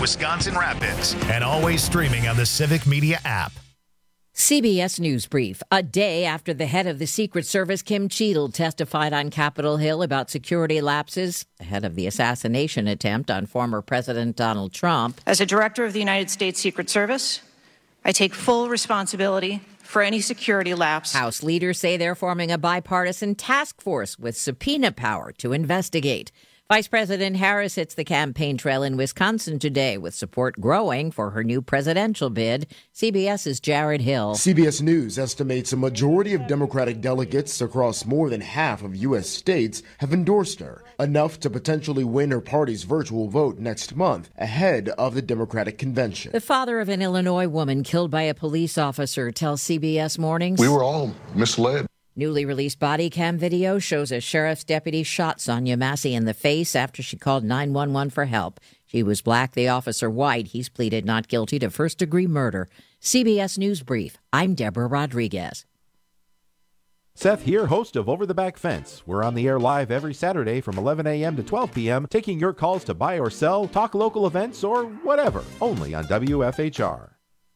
Wisconsin Rapids, and always streaming on the Civic Media app. CBS News Brief. A day after the head of the Secret Service, Kim Cheadle, testified on Capitol Hill about security lapses ahead of the assassination attempt on former President Donald Trump. As a director of the United States Secret Service, I take full responsibility for any security lapse. House leaders say they're forming a bipartisan task force with subpoena power to investigate. Vice President Harris hits the campaign trail in Wisconsin today with support growing for her new presidential bid. CBS's Jared Hill. CBS News estimates a majority of Democratic delegates across more than half of U.S. states have endorsed her, enough to potentially win her party's virtual vote next month ahead of the Democratic convention. The father of an Illinois woman killed by a police officer tells CBS Mornings, "We were all misled." Newly released body cam video shows a sheriff's deputy shot Sonia Massey in the face after she called 911 for help. She was black, the officer white. He's pleaded not guilty to first-degree murder. CBS News Brief. I'm Deborah Rodriguez. Seth here, host of Over the Back Fence. We're on the air live every Saturday from 11 a.m. to 12 p.m., taking your calls to buy or sell, talk local events, or whatever, only on WFHR.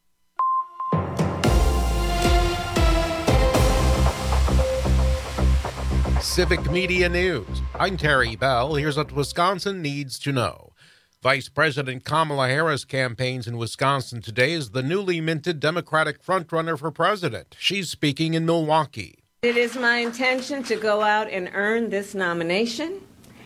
Civic Media News. I'm Terry Bell. Here's what Wisconsin needs to know. Vice President Kamala Harris campaigns in Wisconsin today as the newly minted Democratic frontrunner for president. She's speaking in Milwaukee. It is my intention to go out and earn this nomination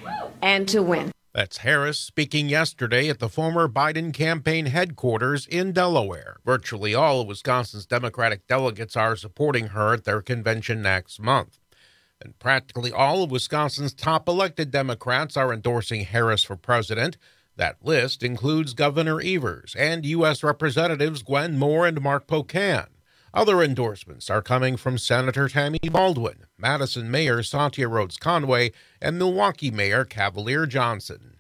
and to win. That's Harris speaking yesterday at the former Biden campaign headquarters in Delaware. Virtually all of Wisconsin's Democratic delegates are supporting her at their convention next month. And practically all of Wisconsin's top elected Democrats are endorsing Harris for president. That list includes Governor Evers and U.S. Representatives Gwen Moore and Mark Pocan. Other endorsements are coming from Senator Tammy Baldwin, Madison Mayor Satya Rhodes Conway, and Milwaukee Mayor Cavalier Johnson.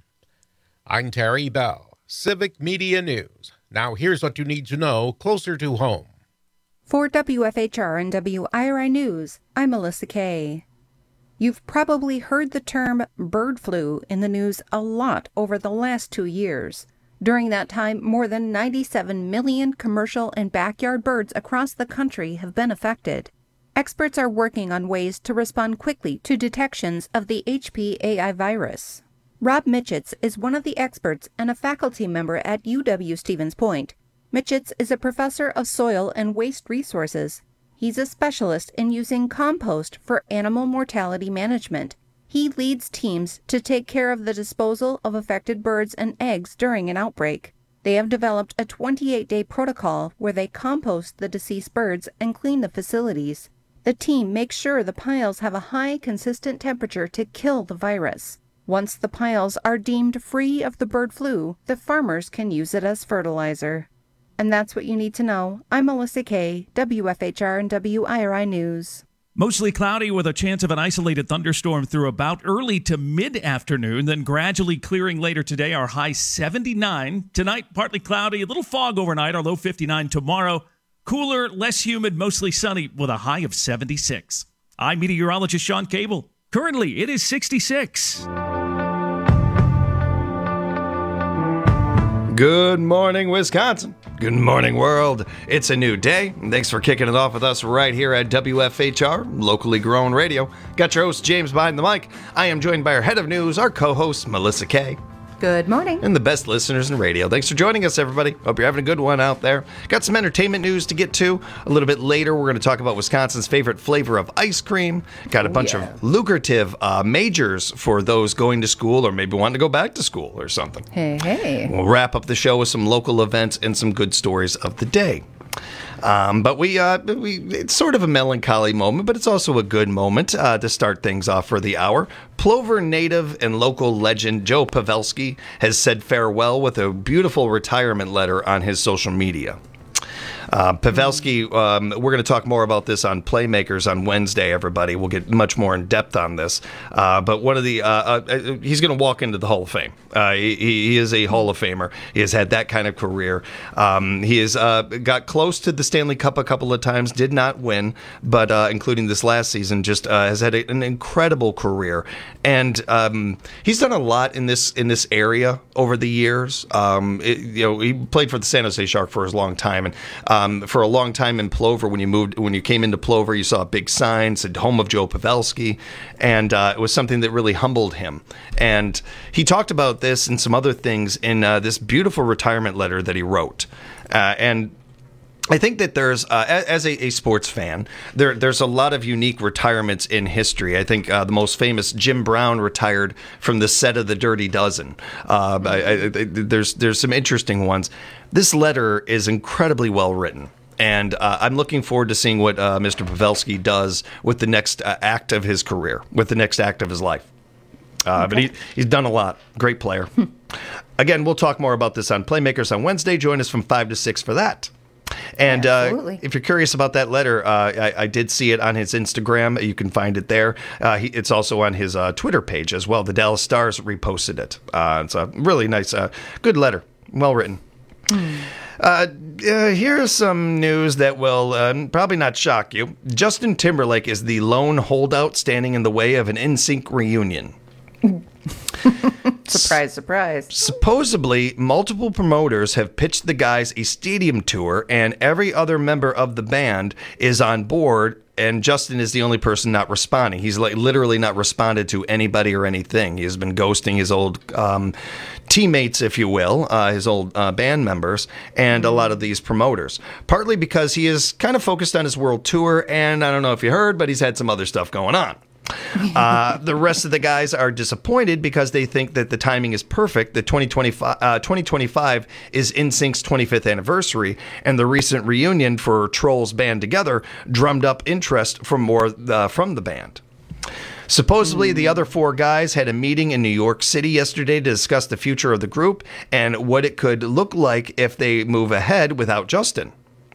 I'm Terry Bell, Civic Media News. Now here's what you need to know closer to home. For WFHR and WIRI News, I'm Melissa Kay. You've probably heard the term bird flu in the news a lot over the last 2 years. During that time, more than 97 million commercial and backyard birds across the country have been affected. Experts are working on ways to respond quickly to detections of the HPAI virus. Rob Mitchitz is one of the experts and a faculty member at UW-Stevens Point. Mitchitz is a professor of soil and waste resources. He's a specialist in using compost for animal mortality management. He leads teams to take care of the disposal of affected birds and eggs during an outbreak. They have developed a 28-day protocol where they compost the deceased birds and clean the facilities. The team makes sure the piles have a high, consistent temperature to kill the virus. Once the piles are deemed free of the bird flu, the farmers can use it as fertilizer. And that's what you need to know. I'm Melissa Kay, WFHR and WIRI News. Mostly cloudy with a chance of an isolated thunderstorm through about early to mid-afternoon, then gradually clearing later today. Our high 79. Tonight, partly cloudy, a little fog overnight, our low 59 tomorrow. Cooler, less humid, mostly sunny with a high of 76. I'm meteorologist Sean Cable. Currently, it is 66. Good morning, Wisconsin. Good morning, world. It's a new day. Thanks for kicking it off with us right here at WFHR, locally grown radio. Got your host, James, behind the mic. I am joined by our head of news, our co-host, Melissa Kay. Good morning. And the best listeners in radio. Thanks for joining us, everybody. Hope you're having a good one out there. Got some entertainment news to get to. A little bit later, we're going to talk about Wisconsin's favorite flavor of ice cream. Got a bunch of lucrative majors for those going to school or maybe wanting to go back to school or something. Hey. We'll wrap up the show with some local events and some good stories of the day. But it's sort of a melancholy moment, but it's also a good moment to start things off for the hour. Plover native and local legend Joe Pavelski has said farewell with a beautiful retirement letter on his social media. Pavelski, we're going to talk more about this on Playmakers on Wednesday, everybody. We'll get much more in depth on this. But one of the, he's going to walk into the Hall of Fame. He is a Hall of Famer. He has had that kind of career. He has got close to the Stanley Cup a couple of times, did not win, but including this last season, just has had an incredible career. And he's done a lot in this area over the years. He played for the San Jose Sharks for a long time, and for a long time in Plover, when you came into Plover, you saw a big sign said "Home of Joe Pavelski," and it was something that really humbled him. And he talked about this and some other things in this beautiful retirement letter that he wrote. And I think that there's, as a sports fan, there's a lot of unique retirements in history. I think the most famous, Jim Brown, retired from the set of The Dirty Dozen. There's some interesting ones. This letter is incredibly well written. And I'm looking forward to seeing what Mr. Pavelski does with the next act of his career, with the next act of his life. But he's done a lot. Great player. Again, we'll talk more about this on Playmakers on Wednesday. Join us from 5 to 6 for that. And if you're curious about that letter, I did see it on his Instagram. You can find it there. It's also on his Twitter page as well. The Dallas Stars reposted it. It's a really nice, good letter. Well written. Here's some news that will probably not shock you. Justin Timberlake is the lone holdout standing in the way of an NSYNC reunion. Surprise, surprise. Supposedly, multiple promoters have pitched the guys a stadium tour, and every other member of the band is on board, and Justin is the only person not responding. He's literally not responded to anybody or anything. He has been ghosting his old teammates, if you will, his old band members, and a lot of these promoters. Partly because he is kind of focused on his world tour, and I don't know if you heard, but he's had some other stuff going on. The rest of the guys are disappointed because they think that the timing is perfect. The 2025 is NSYNC's 25th anniversary, and the recent reunion for Trolls Band Together drummed up interest from more from the band. Supposedly, the other 4 guys had a meeting in New York City yesterday to discuss the future of the group and what it could look like if they move ahead without Justin.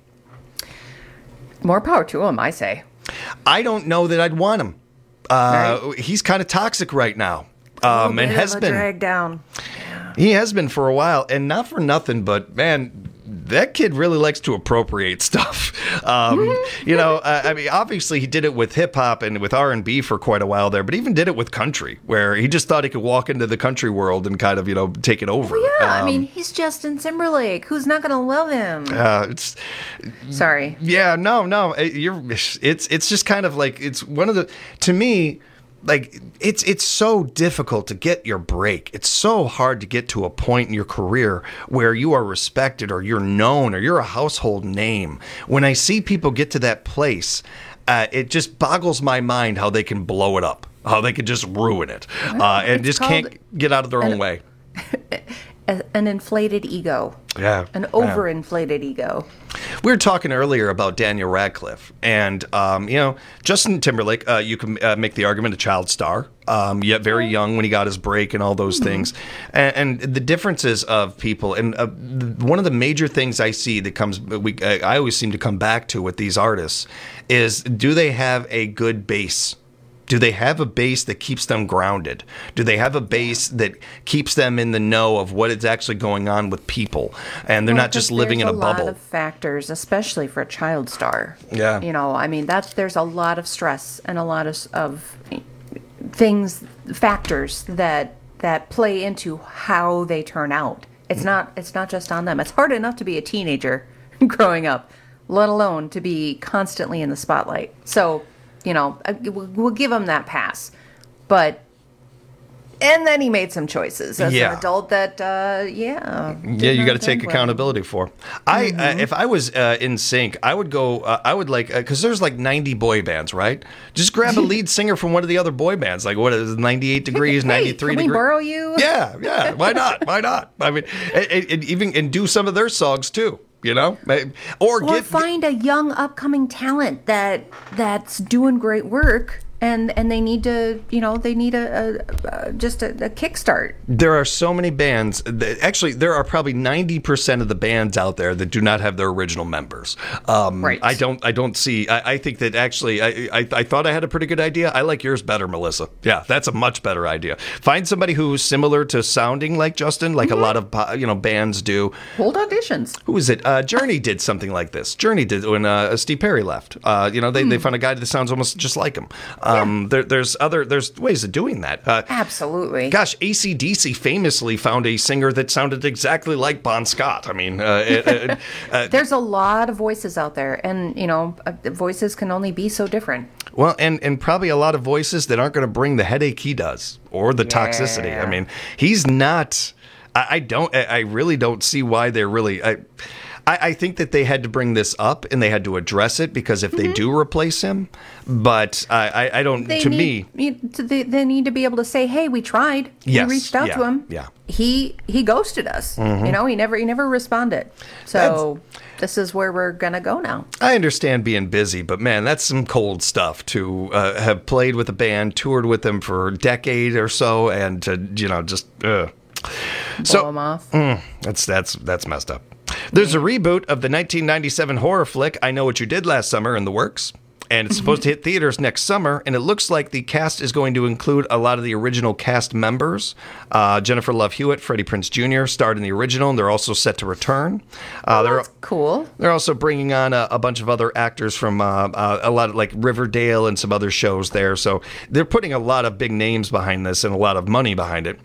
More power to him, I say. I don't know that I'd want him. Right. He's kind of toxic right now, and has been dragged down. He has been for a while, and not for nothing, but man, that kid really likes to appropriate stuff. I mean, obviously he did it with hip hop and with R&B for quite a while there, but even did it with country, where he just thought he could walk into the country world and kind of, take it over. Well, yeah, I mean, he's Justin Timberlake. Who's not going to love him? Sorry. Yeah, no. It's just kind of like, it's one of the, to me, like, it's so difficult to get your break. It's so hard to get to a point in your career where you are respected or you're known or you're a household name. When I see people get to that place, it just boggles my mind how they can blow it up, how they can just ruin it, and just can't get out of their own way. An inflated ego. Yeah. An overinflated ego. We were talking earlier about Daniel Radcliffe, and Justin Timberlake. You can make the argument a child star, yet very young when he got his break and all those things, and the differences of people. And one of the major things I see that I always seem to come back to with these artists is, do they have a good base? Do they have a base that keeps them grounded? Do they have a base that keeps them in the know of what is actually going on with people? And they're not just living in a bubble. There's a lot of factors, especially for a child star. Yeah. I mean, there's a lot of stress and a lot of things, factors that play into how they turn out. It's not just on them. It's hard enough to be a teenager growing up, let alone to be constantly in the spotlight. So, we'll give him that pass. And then he made some choices as an adult that, you got to take accountability for. If I was in sync, I would go, because there's like 90 boy bands, right? Just grab a lead singer from one of the other boy bands. Like, what is it, 98 Degrees, 93 Can Degrees? we borrow you? Yeah. Why not? I mean, and do some of their songs too. Or find a young upcoming talent that's doing great work and they need to, they need just a kickstart. There are so many bands. Actually, there are probably 90% of the bands out there that do not have their original members. Right. I don't see. I think that actually, I thought I had a pretty good idea. I like yours better, Melissa. Yeah, that's a much better idea. Find somebody who's similar to sounding like Justin, like a lot of bands do. Hold auditions. Who is it? Journey did something like this. Journey did when Steve Perry left. They found a guy that sounds almost just like him. There's ways of doing that. Absolutely. Gosh, AC/DC famously found a singer that sounded exactly like Bon Scott. I mean, there's a lot of voices out there, and voices can only be so different. Well, and probably a lot of voices that aren't going to bring the headache he does or the toxicity. I mean, he's not. I really don't see why they're really. I think that they had to bring this up and they had to address it, because if they do replace him, but I don't. They need to be able to say, "Hey, we tried. Yes, we reached out to him. Yeah, he ghosted us. He never responded. So this is where we're gonna go now." I understand being busy, but man, that's some cold stuff to have played with a band, toured with them for a decade or so, and to just blow them off. That's messed up. There's a reboot of the 1997 horror flick I Know What You Did Last Summer in the works, and it's supposed to hit theaters next summer, and it looks like the cast is going to include a lot of the original cast members. Jennifer Love Hewitt, Freddie Prinze Jr. starred in the original, and they're also set to return. That's cool. They're also bringing on a bunch of other actors from a lot of like Riverdale and some other shows there. So they're putting a lot of big names behind this and a lot of money behind it.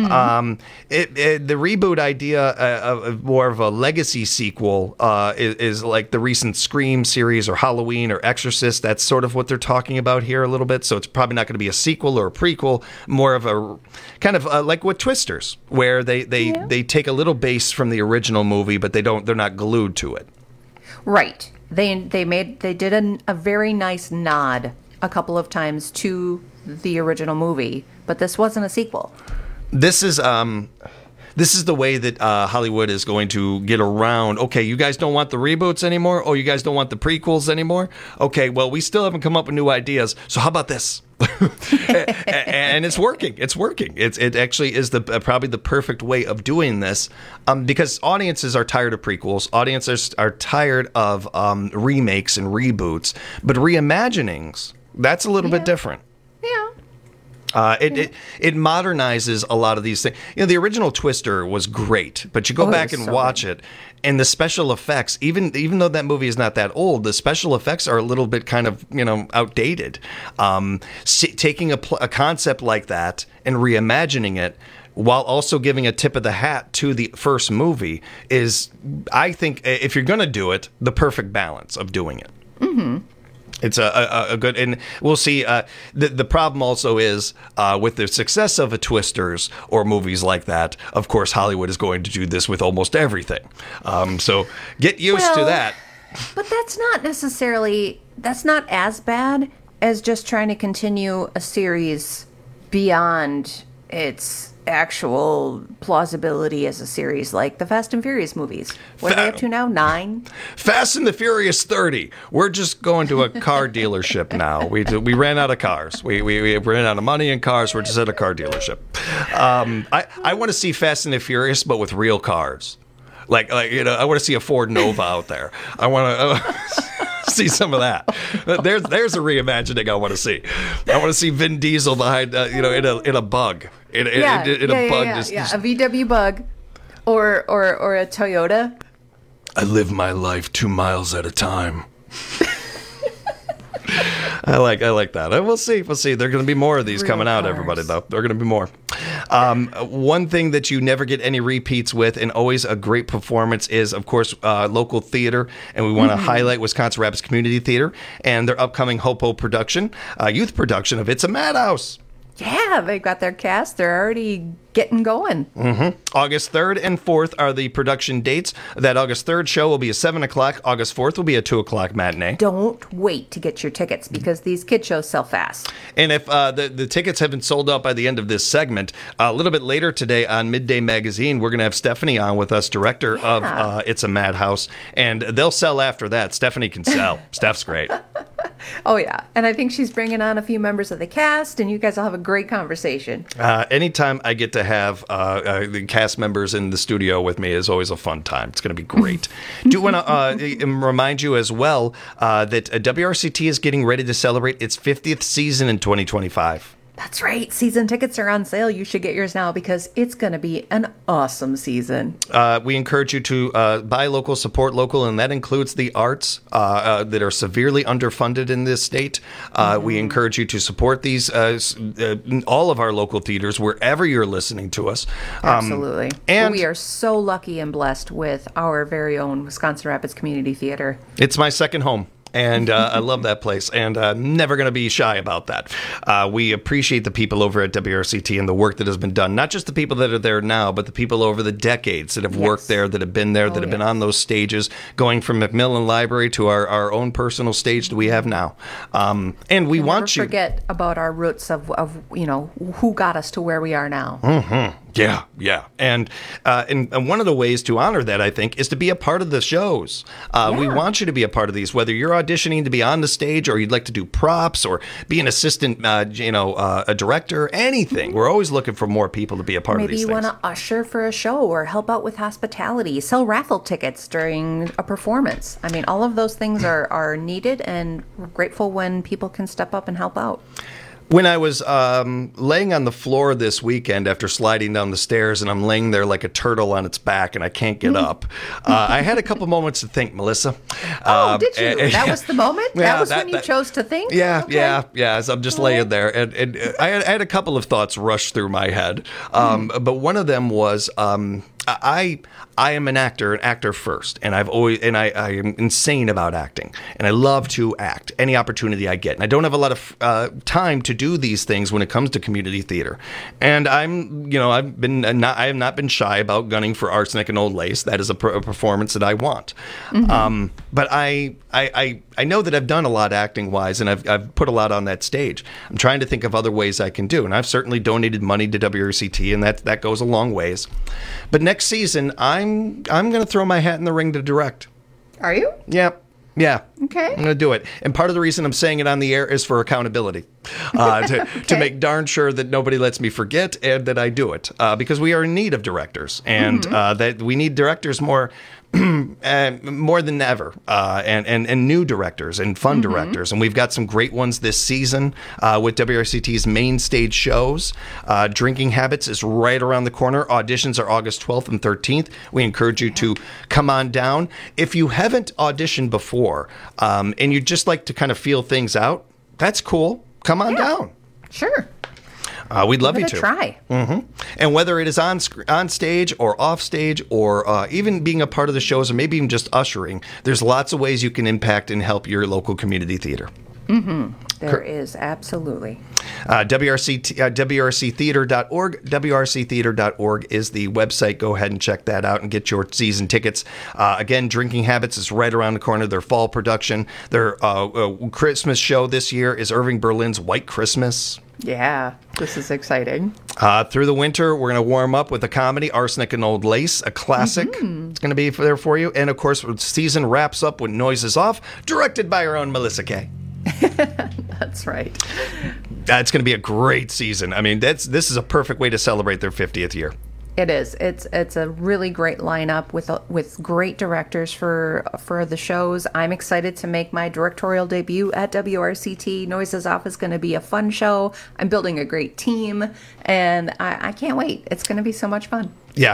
The reboot idea of more of a legacy sequel is like the recent Scream series or Halloween or Exorcist. That's sort of what they're talking about here a little bit. So it's probably not going to be a sequel or a prequel, more of a kind of like with Twisters, where they take a little base from the original movie, but they're not glued to it. Right. They did a very nice nod a couple of times to the original movie, but this wasn't a sequel. This is the way that Hollywood is going to get around. Okay, you guys don't want the reboots anymore? Oh, you guys don't want the prequels anymore? Okay, well, we still haven't come up with new ideas. So how about this? And it's working. It's working. It actually is probably the perfect way of doing this, because audiences are tired of prequels. Audiences are tired of remakes and reboots. But reimaginings, that's a little bit different. Yeah. It modernizes a lot of these things. The original Twister was great, but you go back and watch it, and the special effects, even though that movie is not that old, the special effects are a little bit kind of outdated. Taking a concept like that and reimagining it, while also giving a tip of the hat to the first movie, is, I think, if you're going to do it, the perfect balance of doing it. Mm-hmm. It's a good, and we'll see. The problem also is with the success of a Twisters or movies like that, of course, Hollywood is going to do this with almost everything. So get used to that. But that's not as bad as just trying to continue a series beyond its actual plausibility as a series, like the Fast and Furious movies. What are they up to now? 9? Fast and the Furious 30. We're just going to a car dealership now. We ran out of cars. We ran out of money in cars. We're just at a car dealership. I want to see Fast and the Furious, but with real cars. Like I want to see a Ford Nova out there. I want to see some of that. There's a reimagining I want to see. I want to see Vin Diesel behind in a bug. In a bug. A VW Bug, or a Toyota. I live my life 2 miles at a time. I like that. We'll see. There are going to be more of these coming out, everybody, though. There are going to be more. One thing that you never get any repeats with, and always a great performance, is, of course, local theater. And we want to highlight Wisconsin Rapids Community Theater and their upcoming Hopo production, youth production of It's a Madhouse. Yeah, they've got their cast. They're already getting going. Mm-hmm. August 3rd and 4th are the production dates. That August 3rd show will be a 7 o'clock. August 4th will be a 2 o'clock matinee. Don't wait to get your tickets, because these kid shows sell fast. And if the tickets have been sold out by the end of this segment, a little bit later today on Midday Magazine, we're going to have Stephanie on with us, director of It's a Madhouse, and they'll sell after that. Stephanie can sell. Steph's great. Oh, yeah. And I think she's bringing on a few members of the cast, and you guys will have a great conversation. Anytime I get to have the cast members in the studio with me is always a fun time. It's going to be great. Do want to remind you as well that WRCT is getting ready to celebrate its 50th season in 2025. That's right. Season tickets are on sale. You should get yours now because it's going to be an awesome season. We encourage you to buy local, support local, and that includes the arts that are severely underfunded in this state. We encourage you to support these, all of our local theaters, wherever you're listening to us. Absolutely. And we are so lucky and blessed with our very own Wisconsin Rapids Community Theater. It's my second home. And I love that place, and never going to be shy about that. We appreciate the people over at WRCT and the work that has been done. Not just the people that are there now, but the people over the decades that have worked there, that have been there, that have been on those stages, going from McMillan Library to our own personal stage that we have now. And we want you never forget about our roots of who got us to where we are now. Mm-hmm. Yeah. And one of the ways to honor that, I think, is to be a part of the shows. We want you to be a part of these, whether you're auditioning to be on the stage or you'd like to do props or be an assistant, a director, anything. We're always looking for more people to be a part of these things. Maybe you want to usher for a show or help out with hospitality, sell raffle tickets during a performance. I mean, all of those things are needed, and we're grateful when people can step up and help out. When I was laying on the floor this weekend after sliding down the stairs, and I'm laying there like a turtle on its back and I can't get up, I had a couple moments to think, Melissa. Did you? That was the moment? Yeah, that was when you chose to think? Yeah, okay. yeah. As I'm just laying there. And I had a couple of thoughts rush through my head. But one of them was... I am an actor first, and I am insane about acting, and I love to act any opportunity I get. And I don't have a lot of time to do these things when it comes to community theater. And I have not been shy about gunning for Arsenic and Old Lace. That is a performance that I want. Mm-hmm. But I know that I've done a lot acting wise, and I've put a lot on that stage. I'm trying to think of other ways I can do, and I've certainly donated money to WRCT, and that goes a long ways. But next season, I'm going to throw my hat in the ring to direct. Are you? Yeah. Okay. I'm going to do it. And part of the reason I'm saying it on the air is for accountability, to make darn sure that nobody lets me forget and that I do it, because we are in need of directors, and that we need directors more than ever, and new directors and fun directors. And we've got some great ones this season with WRCT's main stage shows. Drinking Habits is right around the corner. Auditions are August 12th and 13th. We encourage you to come on down. If you haven't auditioned before, and you'd just like to kind of feel things out, that's cool. Come on down. Sure. We'd love you to try. Mm-hmm. And whether it is on stage or off stage, or even being a part of the shows, or maybe even just ushering, there's lots of ways you can impact and help your local community theater. There is, absolutely. WRCtheater.org. WRCtheater.org is the website. Go ahead and check that out and get your season tickets. Again, Drinking Habits is right around the corner. Their fall production. Their Christmas show this year is Irving Berlin's White Christmas. Yeah, this is exciting. Through the winter, we're going to warm up with a comedy, Arsenic and Old Lace, a classic. It's going to be there for you. And, of course, the season wraps up with Noises Off, directed by our own Melissa Kay. That's right. It's going to be a great season. I mean, this is a perfect way to celebrate their 50th year. It is. It's a really great lineup with great directors for the shows. I'm excited to make my directorial debut at WRCT. Noises Off is going to be a fun show. I'm building a great team, and I can't wait. It's going to be so much fun. Yeah.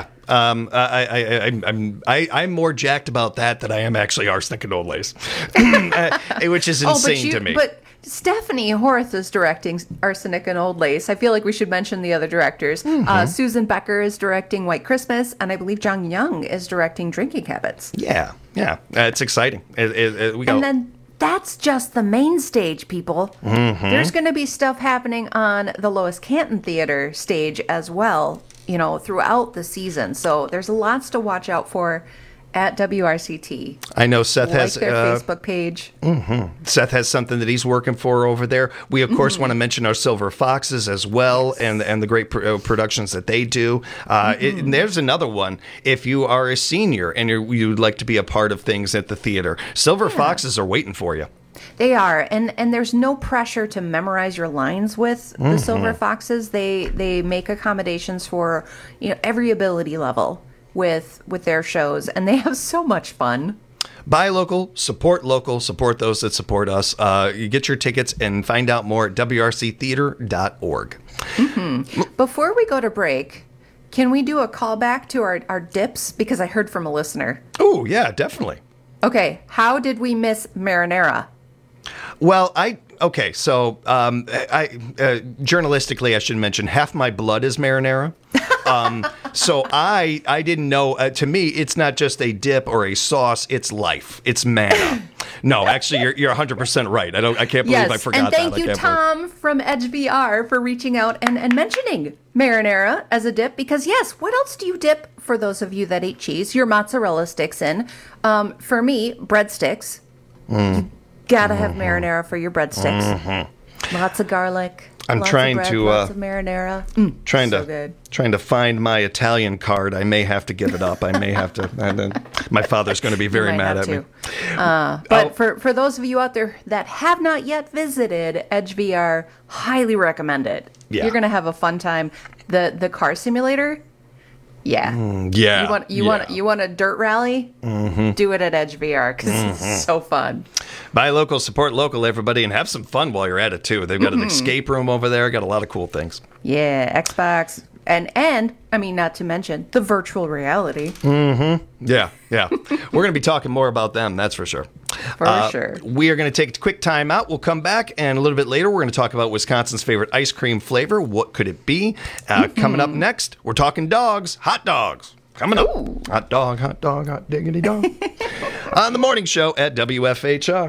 I'm more jacked about that than I am actually Arsenic and Old Lace, which is insane to me. But Stephanie Horth is directing Arsenic and Old Lace. I feel like we should mention the other directors. Susan Becker is directing White Christmas, and I believe John Young is directing Drinking Habits. Yeah. It's exciting. And then that's just the main stage, people. There's going to be stuff happening on the Lois Canton Theater stage as well, throughout the season. So there's lots to watch out for at WRCT. I know Seth has their Facebook page. Seth has something that he's working for over there. We of course want to mention our Silver Foxes as well, and the great productions that they do. And there's another one. If you are a senior and you'd like to be a part of things at the theater, Silver Foxes are waiting for you. They are, and there's no pressure to memorize your lines with the Silver Foxes. They make accommodations for every ability level with their shows, and they have so much fun. Buy local, support those that support us. You get your tickets and find out more at wrctheater.org. Before we go to break, can we do a callback to our dips? Because I heard from a listener. Oh, yeah, definitely. Okay, how did we miss marinara? Well, so journalistically, I should mention half my blood is marinara. So I didn't know. To me, it's not just a dip or a sauce. It's life. It's manna. No, actually, you're 100% right. I can't believe I forgot that. And thank you, Tom from EdgeVR, for reaching out and mentioning marinara as a dip. Because yes, what else do you dip? For those of you that eat cheese, your mozzarella sticks in. For me, breadsticks. Gotta have marinara for your breadsticks. Lots of garlic. I'm lots trying of bread, to lots of marinara. Trying to find my Italian card. I may have to give it up. I may have to. My father's going to be very mad at me. But for those of you out there that have not yet visited EdgeVR, highly recommend it. Yeah. You're going to have a fun time. The car simulator. Yeah. Yeah. You want a dirt rally? Do it at EdgeVR because it's so fun. Buy local, support local, everybody, and have some fun while you're at it too. They've got an escape room over there. Got a lot of cool things. Yeah, Xbox and I mean, not to mention the virtual reality. Yeah. We're going to be talking more about them. That's for sure. For sure. We are going to take a quick time out. We'll come back, and a little bit later, we're going to talk about Wisconsin's favorite ice cream flavor. What could it be? Coming up next, we're talking dogs, hot dogs. Coming up. Ooh. Hot dog, hot diggity dog. On the morning show at WFHR.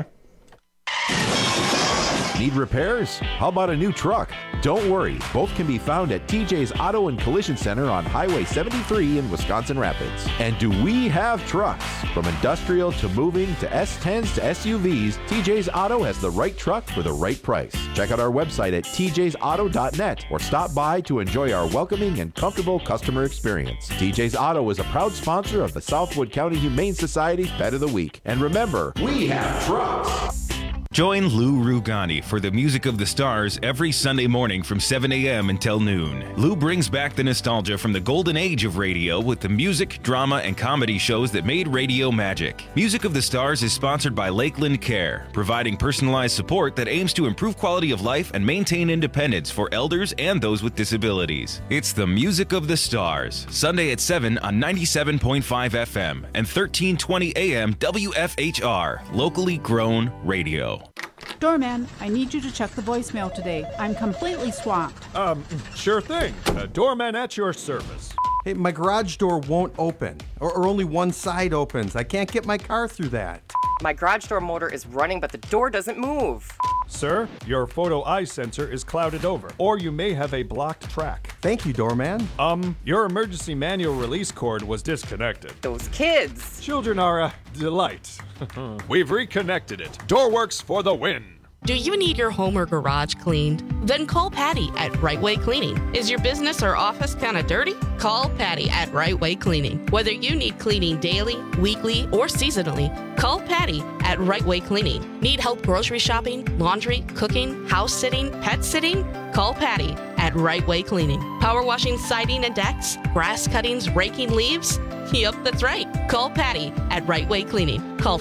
Need repairs? How about a new truck? Don't worry, both can be found at TJ's Auto and Collision Center on Highway 73 in Wisconsin Rapids. And do we have trucks? From industrial to moving to S10s to SUVs, TJ's Auto has the right truck for the right price. Check out our website at tjsauto.net or stop by to enjoy our welcoming and comfortable customer experience. TJ's Auto is a proud sponsor of the Southwood County Humane Society's Pet of the Week. And remember, we have trucks! Join Lou Rugani for the Music of the Stars every Sunday morning from 7 a.m. until noon. Lou brings back the nostalgia from the golden age of radio with the music, drama, and comedy shows that made radio magic. Music of the Stars is sponsored by Lakeland Care, providing personalized support that aims to improve quality of life and maintain independence for elders and those with disabilities. It's the Music of the Stars, Sunday at 7 on 97.5 FM and 1320 AM WFHR, locally grown radio. Doorman, I need you to check the voicemail today. I'm completely swamped. Sure thing. Doorman at your service. Hey, my garage door won't open, or only one side opens. I can't get my car through that. My garage door motor is running, but the door doesn't move. Sir, your photo eye sensor is clouded over, or you may have a blocked track. Thank you, Doorman. Your emergency manual release cord was disconnected. Those kids. Children are a delight. We've reconnected it. Doorworks for the win. Do you need your home or garage cleaned? Then call Patty at Right Way Cleaning. Is your business or office kind of dirty? Call Patty at Right Way Cleaning. Whether you need cleaning daily, weekly, or seasonally, call Patty at Right Way Cleaning. Need help grocery shopping, laundry, cooking, house sitting, pet sitting? Call Patty at Right Way Cleaning. Power washing siding and decks, grass cuttings, raking leaves? Yep, that's right. Call Patty at Right Way Cleaning. Call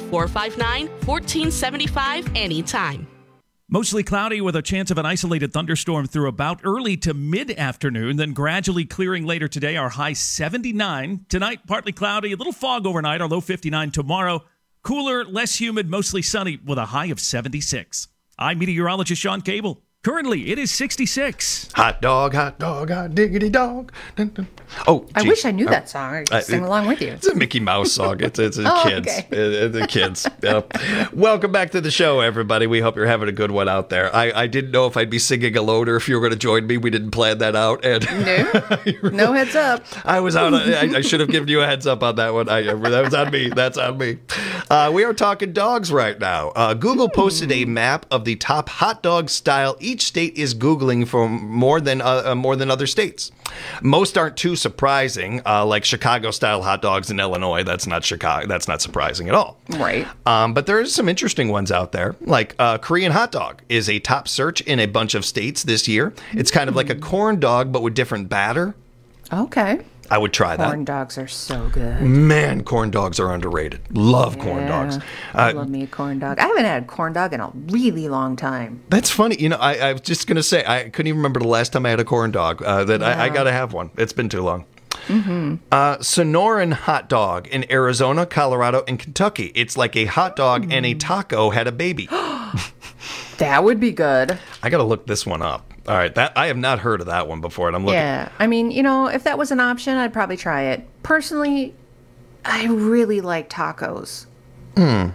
459-1475 anytime. Mostly cloudy with a chance of an isolated thunderstorm through about early to mid-afternoon, then gradually clearing later today. Our high 79. Tonight, partly cloudy, a little fog overnight, our low 59 tomorrow. Cooler, less humid, mostly sunny with a high of 76. I'm meteorologist Sean Cable. Currently, it is 66. Hot dog, hot diggity dog. Oh, I wish I knew that song. I'd sing along with you. It's a Mickey Mouse song. It's kids. Okay. The kids. Welcome back to the show, everybody. We hope you're having a good one out there. I didn't know if I'd be singing a load or if you were going to join me. We didn't plan that out. And no heads up. I was out. I should have given you a heads up on that one. That was on me. That's on me. We are talking dogs right now. Google posted a map of the top hot dog style each state is Googling for more than other states. Most aren't too surprising, like Chicago-style hot dogs in Illinois. That's not Chicago. That's not surprising at all. Right. But there are some interesting ones out there, like Korean hot dog is a top search in a bunch of states this year. It's kind of like a corn dog, but with different batter. Okay. I would try that. Corn dogs are so good. Man, corn dogs are underrated. Love corn dogs. I love me a corn dog. I haven't had a corn dog in a really long time. That's funny. You know, I was just going to say, I couldn't even remember the last time I had a corn dog. I got to have one. It's been too long. Sonoran hot dog in Arizona, Colorado, and Kentucky. It's like a hot dog and a taco had a baby. That would be good. I got to look this one up. All right, that I have not heard of that one before, and I'm looking. Yeah, I mean, if that was an option, I'd probably try it. Personally, I really like tacos. Yeah.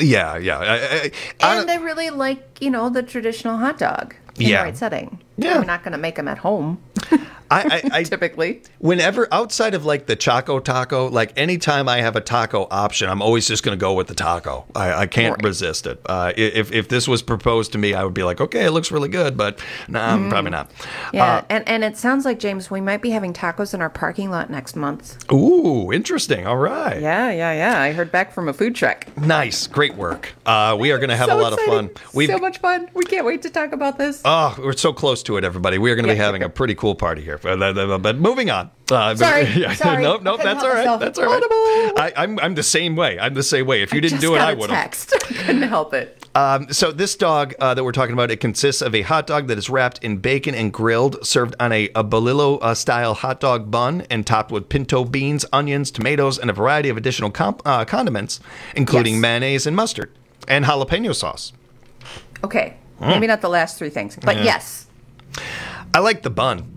And I really like, the traditional hot dog in the right setting. Yeah. I'm not going to make them at home. I typically, whenever outside of like the Choco Taco, like anytime I have a taco option, I'm always just going to go with the taco. I can't resist it. If this was proposed to me, I would be like, okay, it looks really good, but probably not. Yeah, and it sounds like, James, we might be having tacos in our parking lot next month. Ooh, interesting. All right. Yeah. I heard back from a food truck. Nice, great work. We are going to have a lot of fun. So much fun. We can't wait to talk about this. Oh, we're so close to it, everybody. We are going to be having a pretty cool party here. But moving on. Sorry. Nope, that's all right. That's all right. I'm the same way. If you didn't do it, I would have. Couldn't help it. So this dog that we're talking about, it consists of a hot dog that is wrapped in bacon and grilled, served on a Bolillo-style hot dog bun, and topped with pinto beans, onions, tomatoes, and a variety of additional condiments, including mayonnaise and mustard, and jalapeno sauce. Okay. Maybe not the last three things, but yes. I like the bun.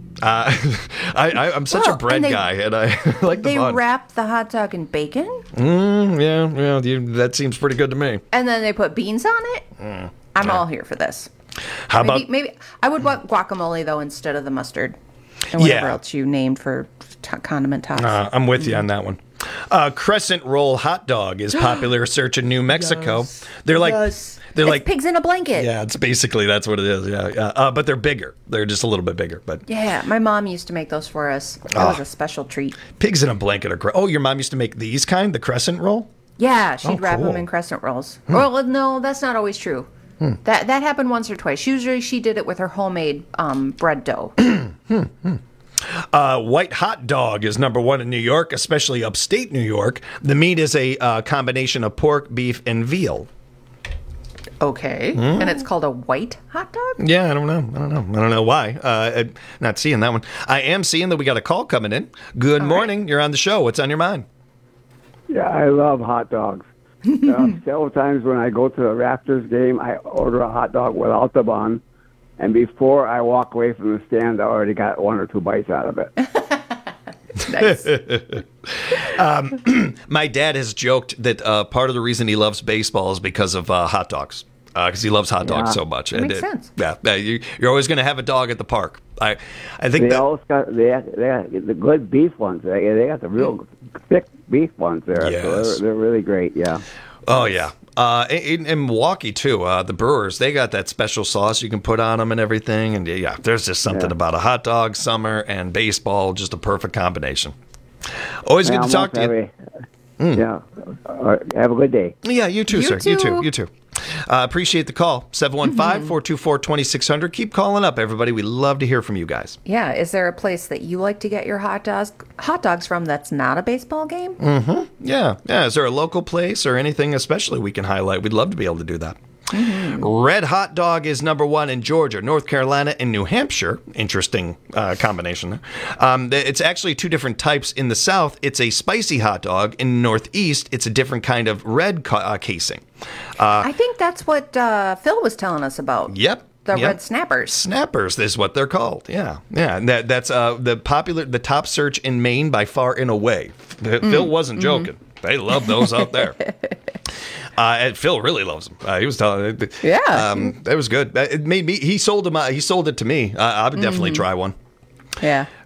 I'm such a bread guy, and I like the bun. They wrap the hot dog in bacon? Yeah, that seems pretty good to me. And then they put beans on it? I'm all here for this. Maybe I would want guacamole, though, instead of the mustard. And whatever else you named for condiment tops. I'm with you on that one. Crescent roll hot dog is popular search in New Mexico. Yes. They're like pigs in a blanket. Yeah, that's what it is. Yeah. But they're bigger. They're just a little bit bigger. But yeah, my mom used to make those for us. That was a special treat. Pigs in a blanket are great. Oh, your mom used to make these kind, the crescent roll? Yeah, she'd wrap them in crescent rolls. Well, no, that's not always true. That happened once or twice. Usually she did it with her homemade bread dough. White hot dog is number one in New York, especially upstate New York. The meat is a combination of pork, beef, and veal. Okay. And it's called a white hot dog? Yeah, I don't know why. I'm not seeing that one. I am seeing that we got a call coming in. Good morning. You're on the show. What's on your mind? Yeah, I love hot dogs. Several times when I go to a Raptors game, I order a hot dog without the bun. And before I walk away from the stand, I already got one or two bites out of it. Nice. My dad has joked that part of the reason he loves baseball is because of hot dogs. Because he loves hot dogs so much. That makes sense. Yeah, you're always going to have a dog at the park. I think they always got the good beef ones. They got the real thick beef ones there. Yes. So they're really great. Yeah. Oh yeah. In Milwaukee too, the Brewers, they got that special sauce you can put on them and everything. And yeah, there's just something about a hot dog, summer, and baseball, just a perfect combination. Always good to talk to you. Yeah. Have a good day. Yeah, you too, sir. You too. Appreciate the call. 715-424-2600. Keep calling up, everybody. We love to hear from you guys. Yeah. Is there a place that you like to get your hot dogs from that's not a baseball game? Mm-hmm. Yeah. Is there a local place or anything especially we can highlight? We'd love to be able to do that. Red hot dog is number one in Georgia, North Carolina, and New Hampshire. Interesting combination there. It's actually two different types. In the South, it's a spicy hot dog. In the Northeast, it's a different kind of red casing. I think that's what Phil was telling us about. Yep. The red snappers. Snappers is what they're called. Yeah. And that's the top search in Maine by far and away. Phil wasn't joking. They love those out there. And Phil really loves them. He was telling me. Yeah. That was good. It made me. He sold them. He sold it to me. I would definitely try one. Yeah.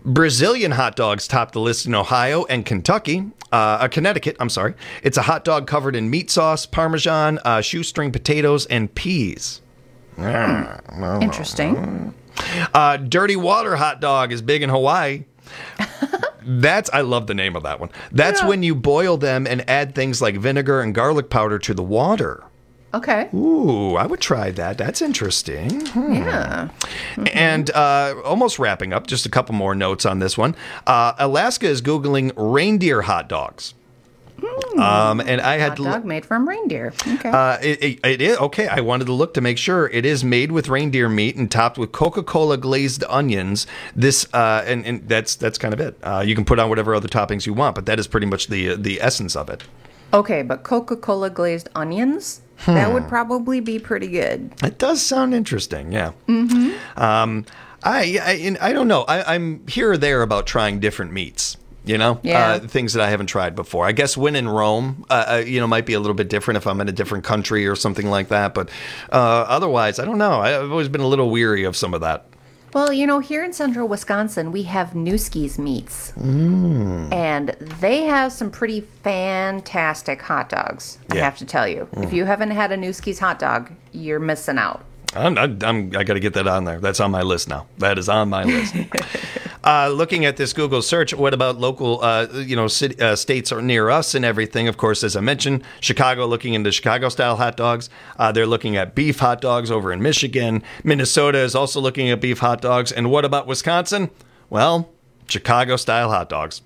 Brazilian hot dogs top the list in Ohio and Connecticut. It's a hot dog covered in meat sauce, Parmesan, shoestring potatoes, and peas. Interesting. Dirty water hot dog is big in Hawaii. I love the name of that one. That's when you boil them and add things like vinegar and garlic powder to the water. Okay. Ooh, I would try that. That's interesting. Yeah. Mm-hmm. And almost wrapping up, just a couple more notes on this one. Alaska is Googling reindeer hot dogs. And I had hot dog made from reindeer. Okay. It is okay. I wanted to look to make sure it is made with reindeer meat and topped with Coca-Cola glazed onions. This and that's kind of it. You can put on whatever other toppings you want, but that is pretty much the essence of it. Okay, but Coca-Cola glazed onions? That would probably be pretty good. It does sound interesting, yeah. Mm-hmm. I don't know. I'm here or there about trying different meats. Things that I haven't tried before. I guess when in Rome, might be a little bit different if I'm in a different country or something like that. But otherwise, I don't know. I've always been a little weary of some of that. Well, here in central Wisconsin, we have Newski's Meats. And they have some pretty fantastic hot dogs, I have to tell you. If you haven't had a Newski's hot dog, you're missing out. I got to get that on there. That's on my list now. That is on my list. Looking at this Google search, what about local, states are near us and everything? Of course, as I mentioned, Chicago looking into Chicago-style hot dogs. They're looking at beef hot dogs over in Michigan. Minnesota is also looking at beef hot dogs. And what about Wisconsin? Well, Chicago-style hot dogs.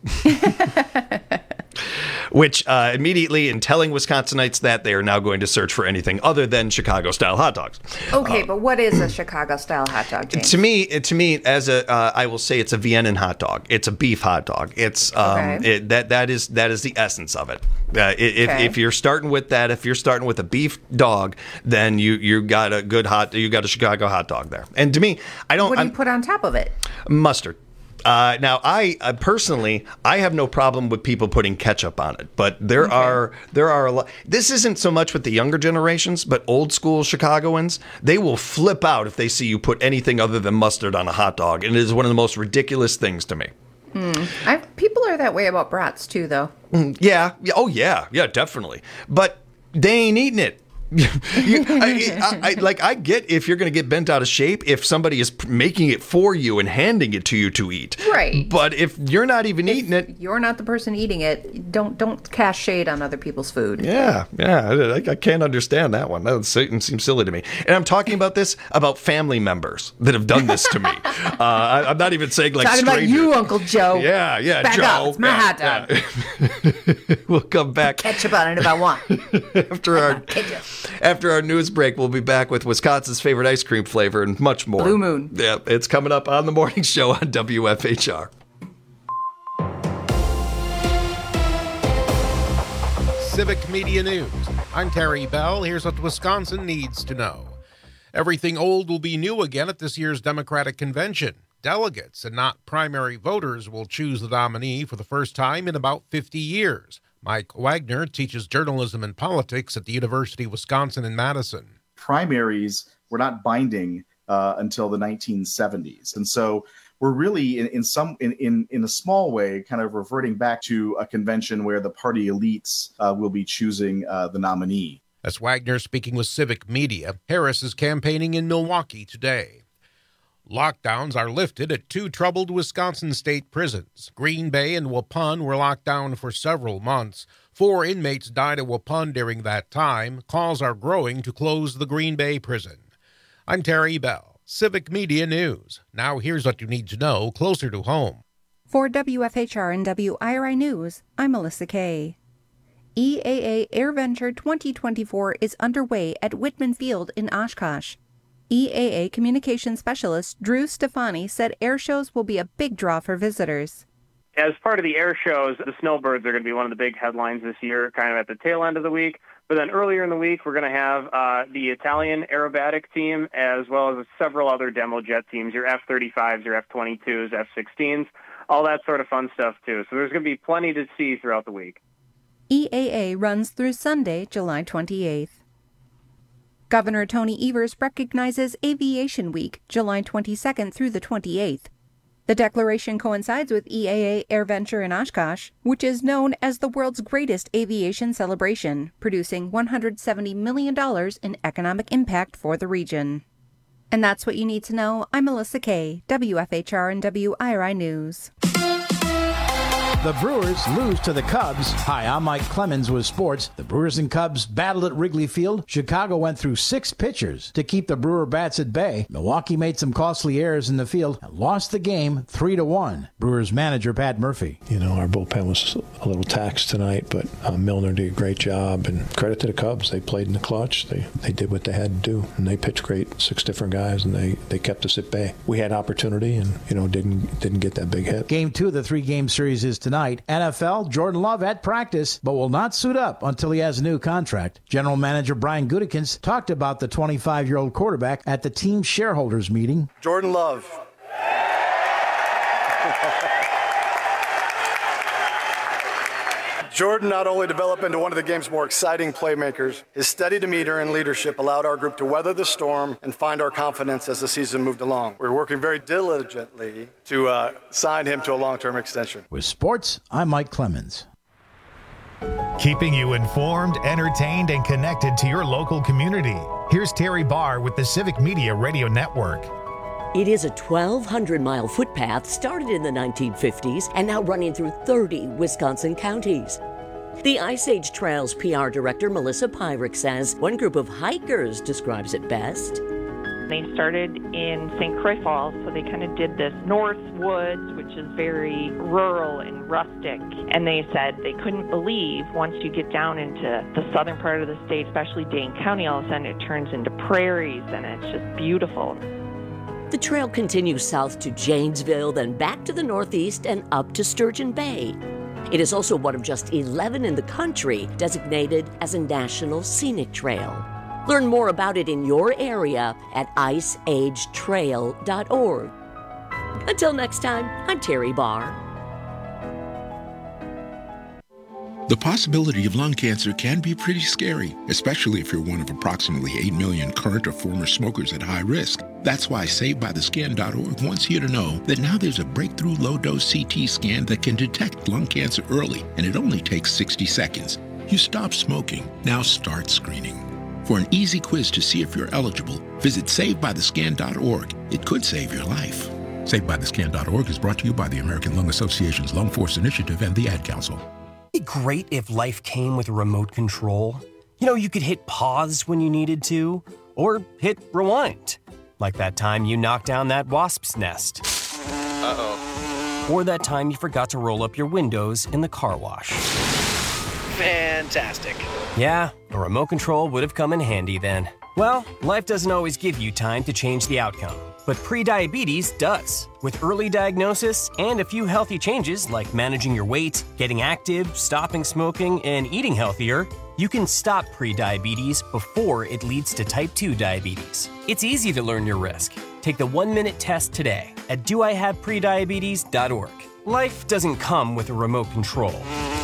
Which immediately, in telling Wisconsinites that, they are now going to search for anything other than Chicago-style hot dogs. Okay, but what is a Chicago-style hot dog, James? To me, I will say it's a Vienna hot dog. It's a beef hot dog. It's that is the essence of it. If you're starting with that, if you're starting with a beef dog, then you got a Chicago hot dog there. And to me, What do you put on top of it? Mustard. Now, I personally, I have no problem with people putting ketchup on it, but there are a lot. This isn't so much with the younger generations, but old school Chicagoans, they will flip out if they see you put anything other than mustard on a hot dog, and it is one of the most ridiculous things to me. People are that way about brats too, though. Yeah. Oh, yeah, definitely. But they ain't eating it. I get if you're going to get bent out of shape if somebody is making it for you and handing it to you to eat. Right. But if you're not even eating it, you're not the person eating it. Don't cast shade on other people's food. Yeah. I can't understand that one. That seems silly to me. And I'm talking about family members that have done this to me. I'm not even saying like talking strangers. about you, Uncle Joe. Yeah, Back Joe. Up. It's my hot dog. We'll come back. Ketchup on it if I want. After our news break, we'll be back with Wisconsin's favorite ice cream flavor and much more. Blue Moon. Yeah, it's coming up on the morning show on WFHR. Civic Media News. I'm Terry Bell. Here's what Wisconsin needs to know. Everything old will be new again at this year's Democratic Convention. Delegates and not primary voters will choose the nominee for the first time in about 50 years. Mike Wagner teaches journalism and politics at the University of Wisconsin in Madison. Primaries were not binding until the 1970s. And so we're really in a small way kind of reverting back to a convention where the party elites will be choosing the nominee. That's Wagner speaking with Civic Media. Harris is campaigning in Milwaukee today. Lockdowns are lifted at two troubled Wisconsin state prisons. Green Bay and Waupun were locked down for several months. 4 inmates died at Waupun during that time. Calls are growing to close the Green Bay prison. I'm Terry Bell, Civic Media News. Now here's what you need to know closer to home. For WFHR and WIRI News, I'm Melissa Kay. EAA AirVenture 2024 is underway at Whitman Field in Oshkosh. EAA Communications Specialist Drew Stefani said air shows will be a big draw for visitors. As part of the air shows, the snowbirds are going to be one of the big headlines this year, kind of at the tail end of the week. But then earlier in the week, we're going to have the Italian aerobatic team, as well as several other demo jet teams, your F-35s, your F-22s, F-16s, all that sort of fun stuff, too. So there's going to be plenty to see throughout the week. EAA runs through Sunday, July 28th. Governor Tony Evers recognizes Aviation Week, July 22nd through the 28th. The declaration coincides with EAA AirVenture in Oshkosh, which is known as the world's greatest aviation celebration, producing $170 million in economic impact for the region. And that's what you need to know. I'm Melissa Kay, WFHR and WIRI News. The Brewers lose to the Cubs. Hi, I'm Mike Clemens with sports. The Brewers and Cubs battled at Wrigley Field. Chicago went through 6 pitchers to keep the Brewer bats at bay. Milwaukee made some costly errors in the field and lost the game 3-1. Brewers manager Pat Murphy. You know, our bullpen was a little taxed tonight, but Milner did a great job. And credit to the Cubs. They played in the clutch. They did what they had to do. And they pitched great, 6 different guys, and they kept us at bay. We had opportunity and, didn't get that big hit. Game 2 of the 3-game series is tonight. NFL, Jordan Love at practice, but will not suit up until he has a new contract. General Manager Brian Gutekunst talked about the 25-year-old quarterback at the team shareholders meeting. Jordan Love. Jordan not only developed into one of the game's more exciting playmakers, his steady demeanor and leadership allowed our group to weather the storm and find our confidence as the season moved along. We're working very diligently to sign him to a long-term extension. With sports, I'm Mike Clemens. Keeping you informed, entertained, and connected to your local community. Here's Terry Barr with the Civic Media Radio Network. It is a 1,200-mile footpath started in the 1950s and now running through 30 Wisconsin counties. The Ice Age Trails PR director Melissa Pyrick says one group of hikers describes it best. They started in St. Croix Falls, so they kind of did this North Woods, which is very rural and rustic. And they said they couldn't believe once you get down into the southern part of the state, especially Dane County, all of a sudden it turns into prairies and it's just beautiful. The trail continues south to Janesville, then back to the northeast and up to Sturgeon Bay. It is also one of just 11 in the country designated as a National Scenic Trail. Learn more about it in your area at iceagetrail.org. Until next time, I'm Terry Barr. The possibility of lung cancer can be pretty scary, especially if you're one of approximately 8 million current or former smokers at high risk. That's why SaveByTheScan.org wants you to know that now there's a breakthrough low-dose CT scan that can detect lung cancer early, and it only takes 60 seconds. You stop smoking, now start screening. For an easy quiz to see if you're eligible, visit SaveByTheScan.org. It could save your life. SaveByTheScan.org is brought to you by the American Lung Association's Lung Force Initiative and the Ad Council. It'd be great if life came with a remote control. You know, you could hit pause when you needed to, or hit rewind. Like that time you knocked down that wasp's nest. Uh-oh. Or that time you forgot to roll up your windows in the car wash. Fantastic. Yeah, a remote control would have come in handy then. Well, life doesn't always give you time to change the outcome. But prediabetes does. With early diagnosis and a few healthy changes like managing your weight, getting active, stopping smoking, and eating healthier, you can stop prediabetes before it leads to type 2 diabetes. It's easy to learn your risk. Take the 1-minute test today at doihaveprediabetes.org. Life doesn't come with a remote control.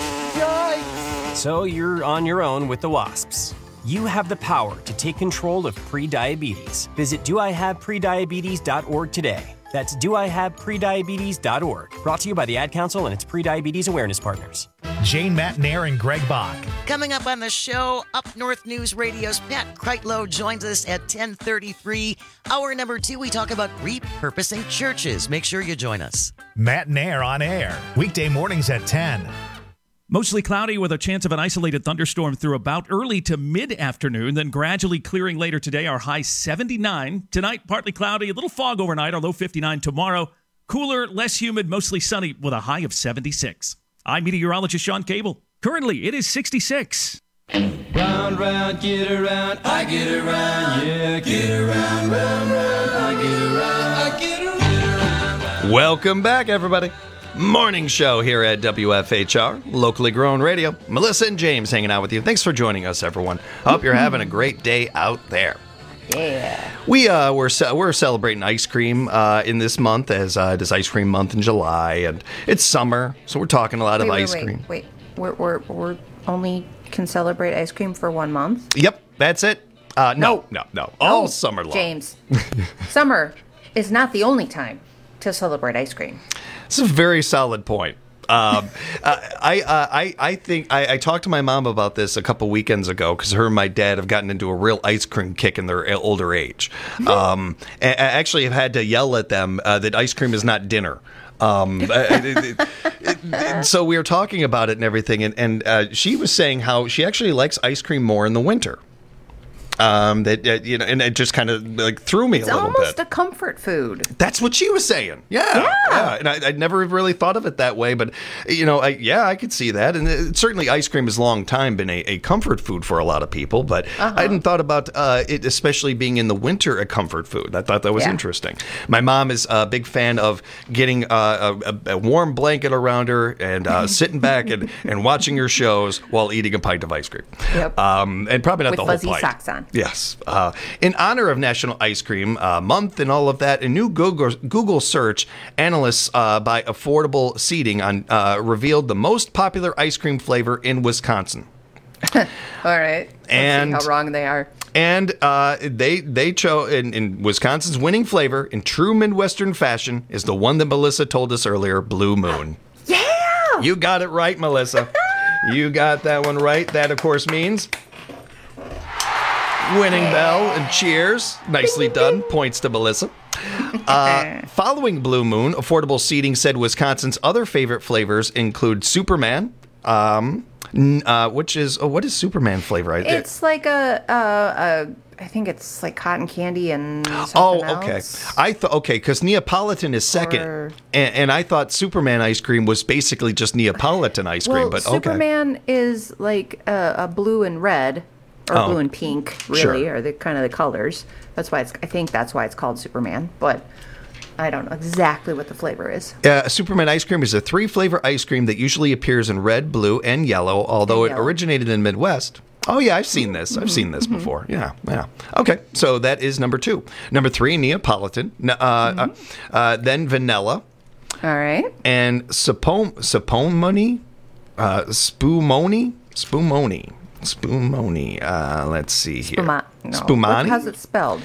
Yikes! So you're on your own with the wasps. You have the power to take control of prediabetes. Visit doihaveprediabetes.org today. That's doihaveprediabetes.org. Brought to you by the Ad Council and its Prediabetes Awareness Partners. Jane Matnair and Greg Bach. Coming up on the show, Up North News Radio's Pat Kreitlow joins us at 10:33. Hour number 2, we talk about repurposing churches. Make sure you join us. Matnair on air, weekday mornings at 10. Mostly cloudy with a chance of an isolated thunderstorm through about early to mid-afternoon, then gradually clearing later today. Our high 79. Tonight, partly cloudy, a little fog overnight, our low 59 tomorrow. Cooler, less humid, mostly sunny with a high of 76. I'm meteorologist Sean Cable. Currently, it is 66. Round, round, get around, I get around, yeah, get around, round, round, I get around, I get around. Welcome back, everybody. Morning show here at WFHR, locally grown radio. Melissa and James hanging out with you. Thanks for joining us, everyone. Hope you're having a great day out there. Yeah. We're celebrating ice cream in this month, as it is Ice Cream Month in July, and it's summer, so we're talking a lot of ice cream. Wait. We're only can celebrate ice cream for 1 month? Yep, that's it. No. All summer long. James, summer is not the only time. to celebrate ice cream. It's a very solid point. I think I talked to my mom about this a couple weekends ago because her and my dad have gotten into a real ice cream kick in their older age. I actually have had to yell at them that ice cream is not dinner. So we were talking about it and everything, and she was saying how she actually likes ice cream more in the winter. And it just kind of like threw me a little bit. It's almost a comfort food. That's what she was saying. Yeah. And I'd never really thought of it that way, but I could see that. And certainly, ice cream has a long time been a comfort food for a lot of people. But I hadn't thought about it, especially being in the winter, a comfort food. I thought that was interesting. My mom is a big fan of getting a warm blanket around her and sitting back and watching her shows while eating a pint of ice cream. Yep. And probably not with the whole fuzzy pint. Socks on. Yes. In honor of National Ice Cream Month and all of that, a new Google search, analysts by Affordable Seating revealed the most popular ice cream flavor in Wisconsin. All right. And let's see how wrong they are. And they chose in Wisconsin's winning flavor in true Midwestern fashion is the one that Melissa told us earlier, Blue Moon. Yeah. You got it right, Melissa. You got that one right. That, of course, means winning bell and cheers. Nicely done. Points to Melissa. Following Blue Moon, Affordable Seating said Wisconsin's other favorite flavors include Superman, which is what is Superman flavor? It's like I think it's like cotton candy and something else. I thought because Neapolitan is second, and I thought Superman ice cream was basically just Neapolitan ice cream. But Superman is like a blue and red. Or blue and pink, really, are the kind of the colors. That's why I think that's why it's called Superman. But I don't know exactly what the flavor is. Superman ice cream is a 3-flavor ice cream that usually appears in red, blue, and yellow, although it originated in the Midwest. Oh, yeah, I've seen this. I've seen this before. Yeah. Okay, so that is number 2. Number 3, Neapolitan. Then vanilla. All right. And Spumoni. Let's see here. Spumoni. How's it spelled?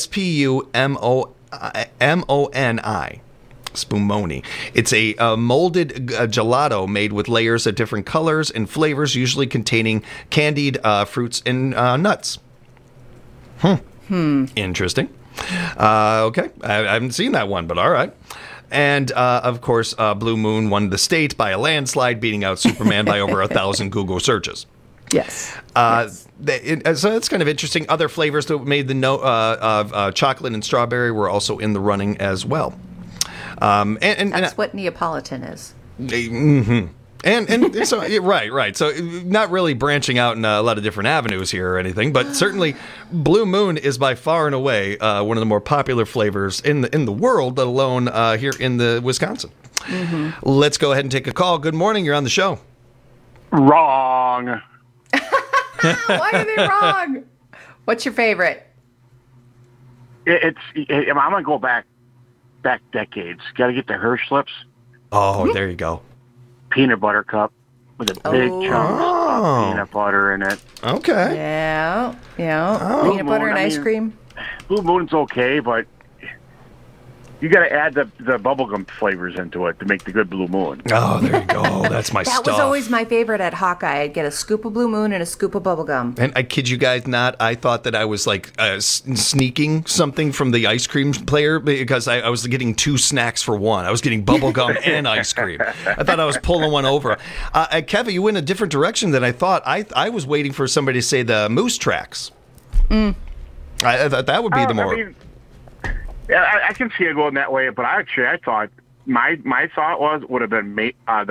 Spumoni. Spumoni. It's a molded gelato made with layers of different colors and flavors, usually containing candied fruits and nuts. Interesting. Okay. I haven't seen that one, but all right. And, of course, Blue Moon won the state by a landslide, beating out Superman by over 1,000 Google searches. Yes. So that's kind of interesting. Other flavors that made the note of chocolate and strawberry were also in the running as well. That's what Neapolitan is. Mm-hmm. And so right. So not really branching out in a lot of different avenues here or anything, but certainly Blue Moon is by far and away one of the more popular flavors in the world, let alone here in the Wisconsin. Mm-hmm. Let's go ahead and take a call. Good morning. You're on the show. Wrong. Why are they wrong? What's your favorite? I'm gonna go back decades. Got to get the Hershey Slips. Oh, there you go. Peanut butter cup with a big chunk of peanut butter in it. Okay. Yeah. Peanut butter and ice cream. Blue Moon's okay, but you got to add the bubblegum flavors into it to make the good Blue Moon. Oh, there you go. That's my stuff. That was always my favorite at Hawkeye. I'd get a scoop of Blue Moon and a scoop of bubblegum. And I kid you guys not, I thought that I was like sneaking something from the ice cream player because I was getting 2 snacks for one. I was getting bubblegum and ice cream. I thought I was pulling one over. Kevin, you went a different direction than I thought. I was waiting for somebody to say the Moose Tracks. I thought that would be the more... I can see it going that way, but I thought my thought would have been maple.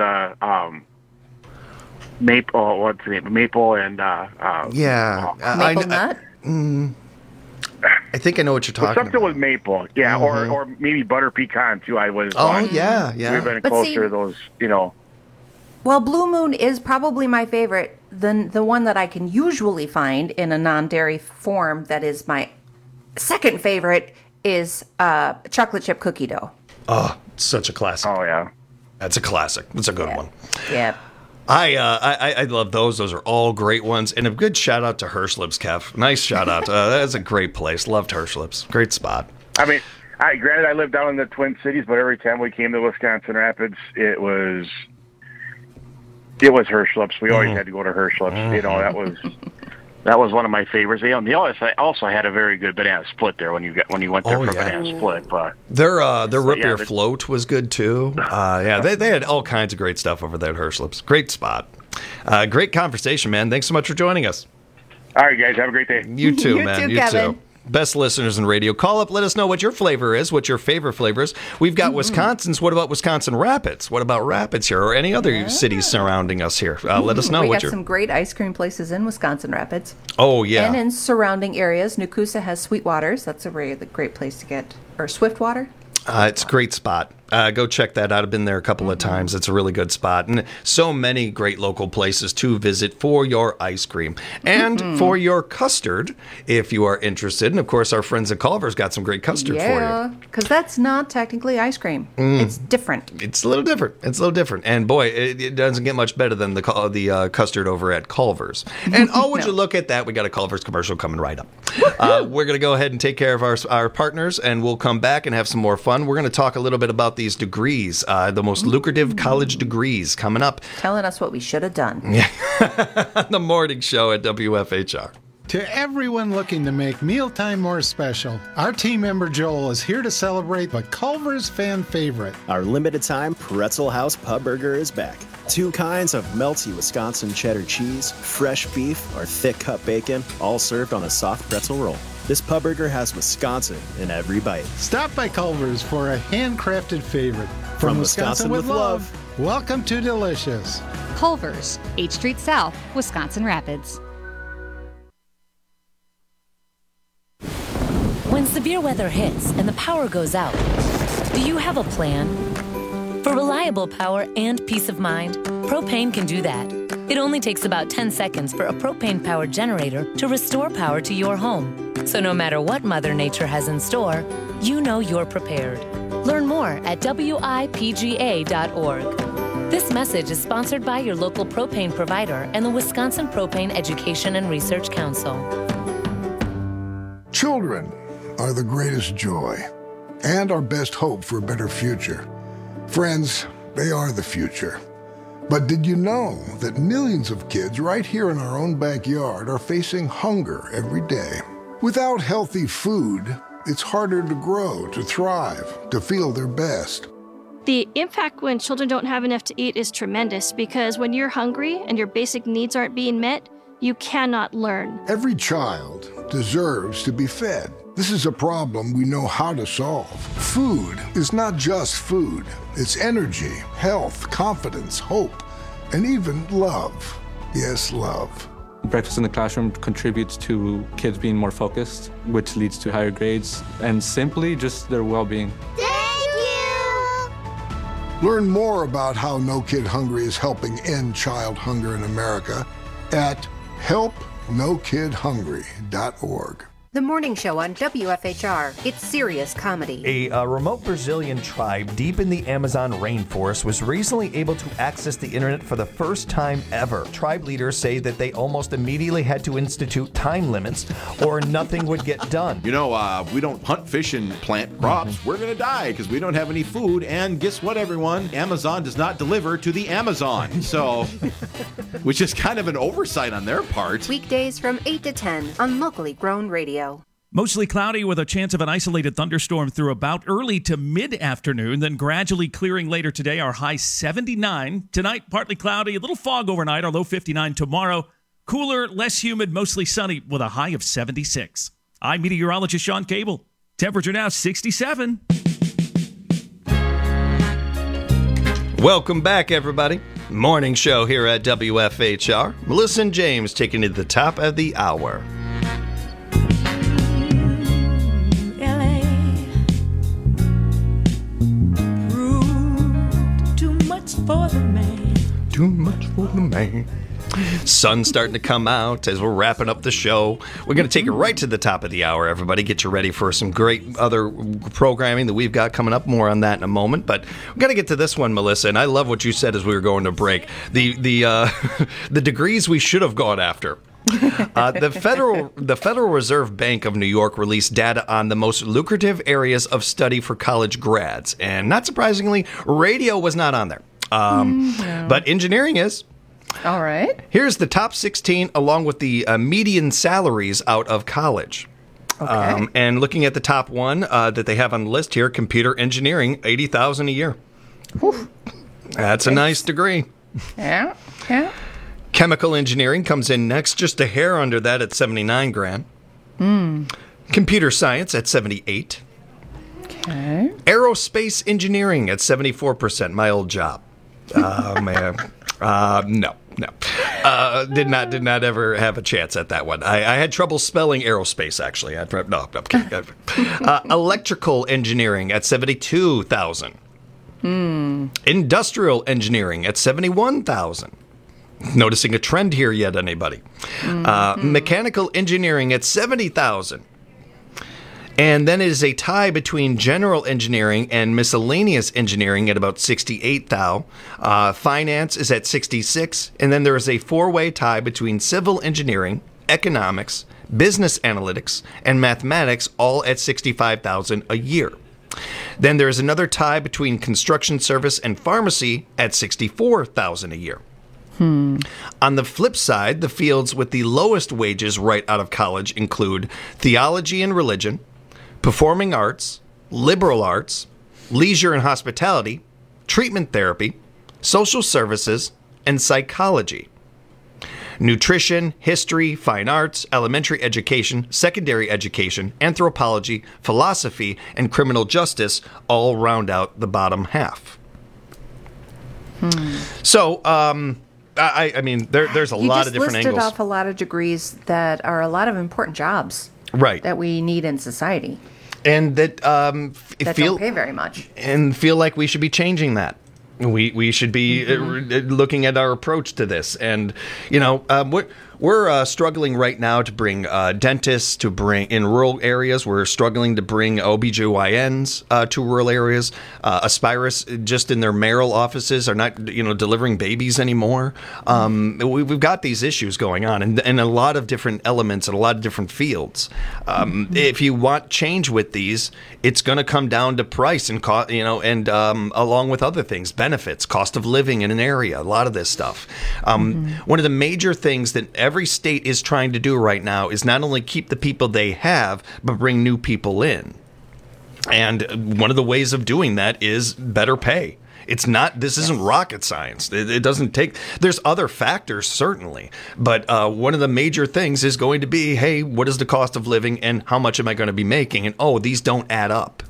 What's the name? Maple and maple nut. I think I know what you're talking something about. with maple, yeah, Mm-hmm. or maybe butter pecan too. I was. Yeah. We've been closer to those, Well, Blue Moon is probably my favorite. The one that I can usually find in a non-dairy form that is my second favorite is chocolate chip cookie dough. Oh, such a classic. Oh, yeah. That's a classic. That's a good one. Yep. I love those. Those are all great ones. And a good shout out to Hershey Slips, Kev. Nice shout out. That's a great place. Loved Hershey Slips. Great spot. I mean, Granted, I lived down in the Twin Cities, but every time we came to Wisconsin Rapids, it was Herschlips. We always had to go to Herschlips. You know, that was one of my favorites. They also had a very good banana split there when you went there for banana split. But their root beer float was good too. They had all kinds of great stuff over there at Herschlips. Great spot. Great conversation, man. Thanks so much for joining us. All right, guys. Have a great day. You too, man. You too, you Kevin. too. Best listeners in radio. Call up, let us know what your flavor is, what your favorite flavor is. We've got Wisconsin's. What about Wisconsin Rapids? What about Rapids here or any other cities surrounding us here? Let us know we what got some great ice cream places in Wisconsin Rapids. Oh, yeah. And in surrounding areas. Nukusa has Sweetwaters. That's a really great place to get. Or Swiftwater. It's a great spot. Go check that out. I've been there a couple of times. It's a really good spot. And so many great local places to visit for your ice cream and for your custard, if you are interested. And, of course, our friends at Culver's got some great custard for you. Yeah, because that's not technically ice cream. It's different. It's a little different. And, boy, it doesn't get much better than the custard over at Culver's. And, would you look at that? We got a Culver's commercial coming right up. We're going to go ahead and take care of our partners, and we'll come back and have some more fun. We're going to talk a little bit about these degrees, the most lucrative college degrees coming up. Telling us what we should have done. The morning show at WFHR. To everyone looking to make mealtime more special, our team member Joel is here to celebrate the Culver's fan favorite. Our limited-time Pretzel House Pub Burger is back. 2 kinds of melty Wisconsin cheddar cheese, fresh beef, or thick-cut bacon, all served on a soft pretzel roll. This pub burger has Wisconsin in every bite. Stop by Culver's for a handcrafted favorite. From Wisconsin with love, welcome to Delicious. Culver's, 8th Street South, Wisconsin Rapids. When severe weather hits and the power goes out, do you have a plan? For reliable power and peace of mind, Propane can do that. It only takes about 10 seconds for a propane-powered generator to restore power to your home. So no matter what Mother Nature has in store, you know you're prepared. Learn more at WIPGA.org. This message is sponsored by your local propane provider and the Wisconsin Propane Education and Research Council. Children are the greatest joy and our best hope for a better future. Friends, they are the future. But did you know that millions of kids right here in our own backyard are facing hunger every day? Without healthy food, it's harder to grow, to thrive, to feel their best. The impact when children don't have enough to eat is tremendous because when you're hungry and your basic needs aren't being met, you cannot learn. Every child deserves to be fed. This is a problem we know how to solve. Food is not just food. It's energy, health, confidence, hope, and even love. Yes, love. Breakfast in the classroom contributes to kids being more focused, which leads to higher grades, and simply just their well-being. Thank you! Learn more about how No Kid Hungry is helping end child hunger in America at helpnokidhungry.org. The morning show on WFHR. It's serious comedy. A remote Brazilian tribe deep in the Amazon rainforest was recently able to access the internet for the first time ever. Tribe leaders say that they almost immediately had to institute time limits or nothing would get done. You know, we don't hunt, fish, and plant crops. We're going to die because we don't have any food. And guess what, everyone? Amazon does not deliver to the Amazon. So, which is kind of an oversight on their part. Weekdays from 8 to 10 on locally grown radio. Mostly cloudy with a chance of an isolated thunderstorm through about early to mid-afternoon, then gradually clearing later today. Our high 79. Tonight, partly cloudy, a little fog overnight, our low 59 tomorrow. Cooler, less humid, mostly sunny with a high of 76. I'm meteorologist Sean Cable. Temperature now 67. Welcome back, everybody. Morning show here at WFHR. Melissa and James taking you to the top of the hour. For the man. Too much for the man. Sun's starting to come out as we're wrapping up the show. We're going to take it right to the top of the hour, everybody. Get you ready for some great other programming that we've got coming up. More on that in a moment. But we've got to get to this one, Melissa, and I love what you said as we were going to break. The degrees we should have gone after. The Federal Reserve Bank of New York released data on the most lucrative areas of study for college grads. And not surprisingly, radio was not on there. No. But engineering is. All right. Here's the top 16 along with the median salaries out of college. Okay. And looking at the top one that they have on the list here, computer engineering, $80,000 a year. Whew. That's a nice degree. Yeah. Chemical engineering comes in next, just a hair under that at $79,000. Computer science at $78,000. Okay. Aerospace engineering at 74%. My old job. Man. No. Did not ever have a chance at that one. I had trouble spelling aerospace, actually. No, I'm kidding. Electrical engineering at $72,000. Industrial engineering at $71,000. Noticing a trend here yet, anybody? Mechanical engineering at $70,000. And then it is a tie between general engineering and miscellaneous engineering at about $68,000. Finance is at $66,000. And then there is a four-way tie between civil engineering, economics, business analytics, and mathematics, all at $65,000 a year. Then there is another tie between construction service and pharmacy at $64,000 a year. On the flip side, the fields with the lowest wages right out of college include theology and religion, performing arts, liberal arts, leisure and hospitality, treatment therapy, social services, and psychology. Nutrition, history, fine arts, elementary education, secondary education, anthropology, philosophy, and criminal justice all round out the bottom half. So, I mean, there's a lot of different angles. You just listed off a lot of degrees that are a lot of important jobs, right, that we need in society, and that that don't pay very much, and feel like we should be changing that. We should be looking at our approach to this, and we're struggling right now to bring dentists to bring in rural areas. We're struggling to bring OBGYNs to rural areas. Aspirus, just in their mayoral offices, are not delivering babies anymore. We've got these issues going on, and a lot of different elements and a lot of different fields. If you want change with these, it's going to come down to price and cost, and along with other things, benefits, cost of living in an area, a lot of this stuff. One of the major things that every state is trying to do right now is not only keep the people they have, but bring new people in. And one of the ways of doing that is better pay. This isn't rocket science. It doesn't take, there's other factors, certainly. But one of the major things is going to be, hey, what is the cost of living and how much am I going to be making? And, these don't add up.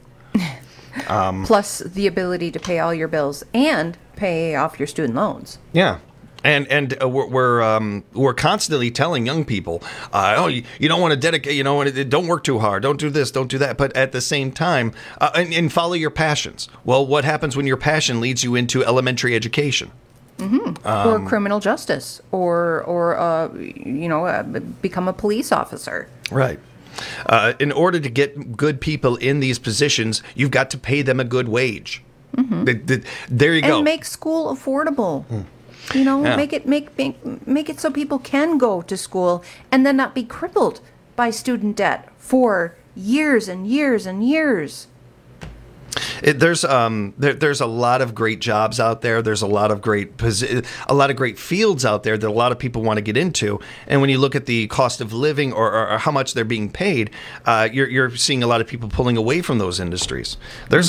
Plus the ability to pay all your bills and pay off your student loans. Yeah. And we're constantly telling young people, you don't want to dedicate, don't work too hard, don't do this, don't do that. But at the same time, and follow your passions. Well, what happens when your passion leads you into elementary education? Or criminal justice, or become a police officer. Right. In order to get good people in these positions, you've got to pay them a good wage. There you go. And make school affordable. Make it so people can go to school and then not be crippled by student debt for years and years and years. There's a lot of great jobs out there. There's a lot of great fields out there that a lot of people want to get into. And when you look at the cost of living or how much they're being paid, you're seeing a lot of people pulling away from those industries. There's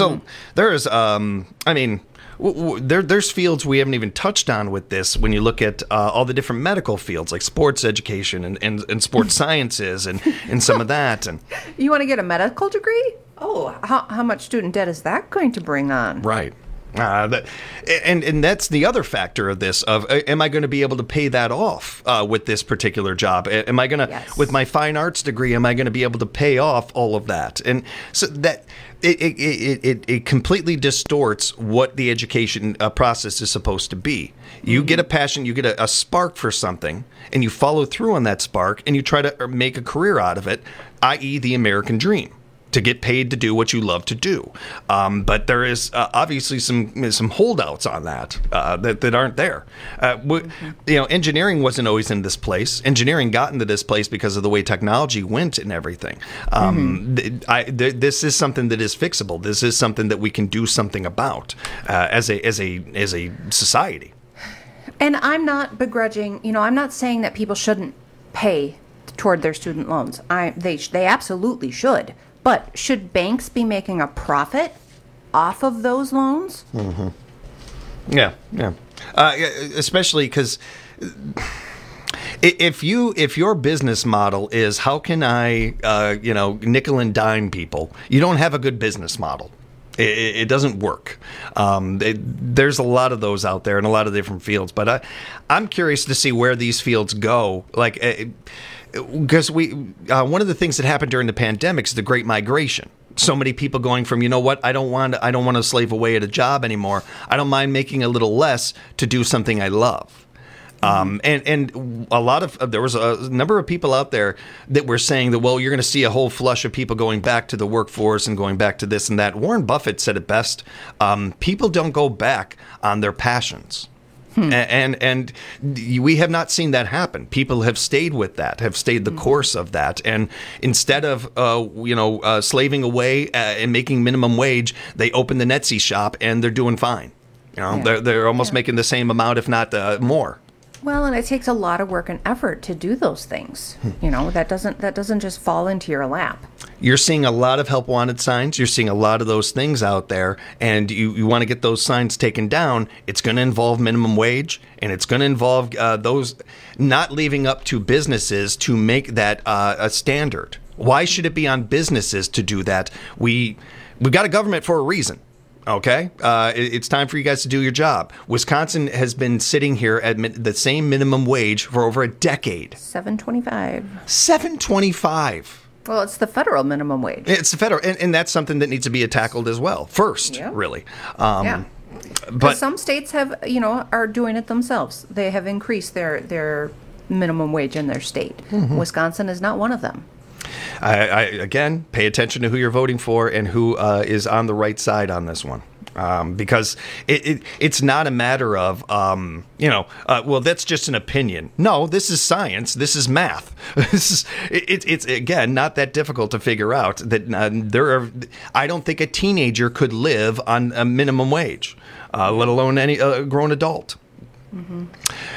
fields we haven't even touched on with this. When you look at all the different medical fields like sports education and sports sciences and some of that. And you want to get a medical degree? Oh, how much student debt is that going to bring on? Right. And that's the other factor of this, of am I going to be able to pay that off with this particular job? Am I going to, with my fine arts degree, am I going to be able to pay off all of that? And so that it completely distorts what the education process is supposed to be. You get a passion, you get a spark for something, and you follow through on that spark, and you try to make a career out of it, i.e. the American dream. to get paid to do what you love to do. But there is obviously some holdouts on that that aren't there. Engineering wasn't always in this place. Engineering got into this place because of the way technology went and everything. This is something that is fixable. This is something that we can do something about as a society. And I'm not begrudging, I'm not saying that people shouldn't pay toward their student loans. They absolutely should. But should banks be making a profit off of those loans? Mm-hmm. Yeah. Especially because if your business model is how can I, nickel and dime people, you don't have a good business model. It doesn't work. There's a lot of those out there in a lot of different fields, but I'm curious to see where these fields go. Because one of the things that happened during the pandemic is the Great Migration. So many people going from, I don't want to slave away at a job anymore. I don't mind making a little less to do something I love. And a lot of there was a number of people out there that were saying that, well, you're going to see a whole flush of people going back to the workforce and going back to this and that. Warren Buffett said it best. People don't go back on their passions. And we have not seen that happen. People have stayed with that, have stayed the course of that. And instead of, slaving away and making minimum wage, they open the Etsy shop and they're doing fine. They're almost making the same amount, if not more. Well, and it takes a lot of work and effort to do those things. That doesn't just fall into your lap. You're seeing a lot of help wanted signs. You're seeing a lot of those things out there, and you want to get those signs taken down. It's going to involve minimum wage, and it's going to involve those not leaving up to businesses to make that a standard. Why should it be on businesses to do that? We've got a government for a reason. Okay, it's time for you guys to do your job. Wisconsin has been sitting here at the same minimum wage for over a decade. $7.25. $7.25. Well, it's the federal minimum wage. It's the federal, and that's something that needs to be tackled as well. First, really. But some states have, are doing it themselves. They have increased their minimum wage in their state. Mm-hmm. Wisconsin is not one of them. Again, pay attention to who you're voting for and who is on the right side on this one. Because it's not a matter of, well, that's just an opinion. No, this is science. This is math. It's again, not that difficult to figure out that I don't think a teenager could live on a minimum wage, let alone any grown adult. Mm-hmm.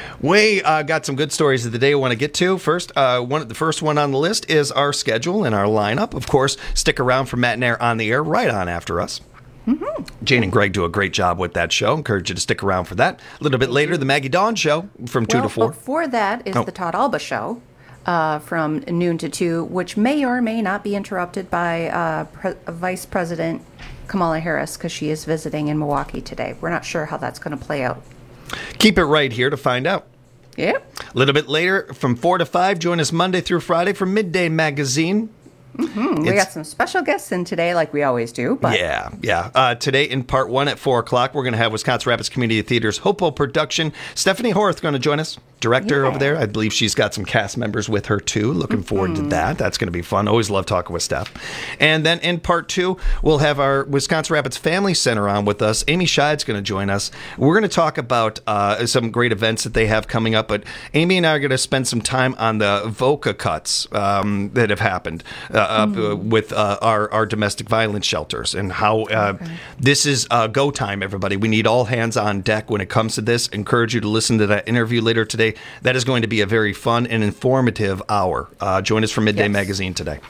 We got some good stories of the day I want to get to. First, the first one on the list is our schedule and our lineup. Of course, stick around for Matt and Air on the air right on after us. Mm-hmm. Jane and Greg do a great job with that show. Encourage you to stick around for that. A little bit later, the Maggie Dawn Show from 2 to 4. Before that is the Todd Alba Show from noon to 2, which may or may not be interrupted by Vice President Kamala Harris because she is visiting in Milwaukee today. We're not sure how that's going to play out. Keep it right here to find out. Yep. A little bit later, from 4 to 5, join us Monday through Friday for Midday Magazine. Mm-hmm. We got some special guests in today, like we always do. But Yeah. Today in part 1 at 4 o'clock, we're going to have Wisconsin Rapids Community Theater's Hopeful production. Stephanie Horth going to join us, director over there. I believe she's got some cast members with her, too. Looking forward to that. That's going to be fun. Always love talking with Steph. And then in part 2, we'll have our Wisconsin Rapids Family Center on with us. Amy Scheid's going to join us. We're going to talk about some great events that they have coming up. But Amy and I are going to spend some time on the VOCA cuts that have happened with our domestic violence shelters and how this is go time, everybody. We need all hands on deck when it comes to this. Encourage you to listen to that interview later today. That is going to be a very fun and informative hour. Join us for Midday Magazine today.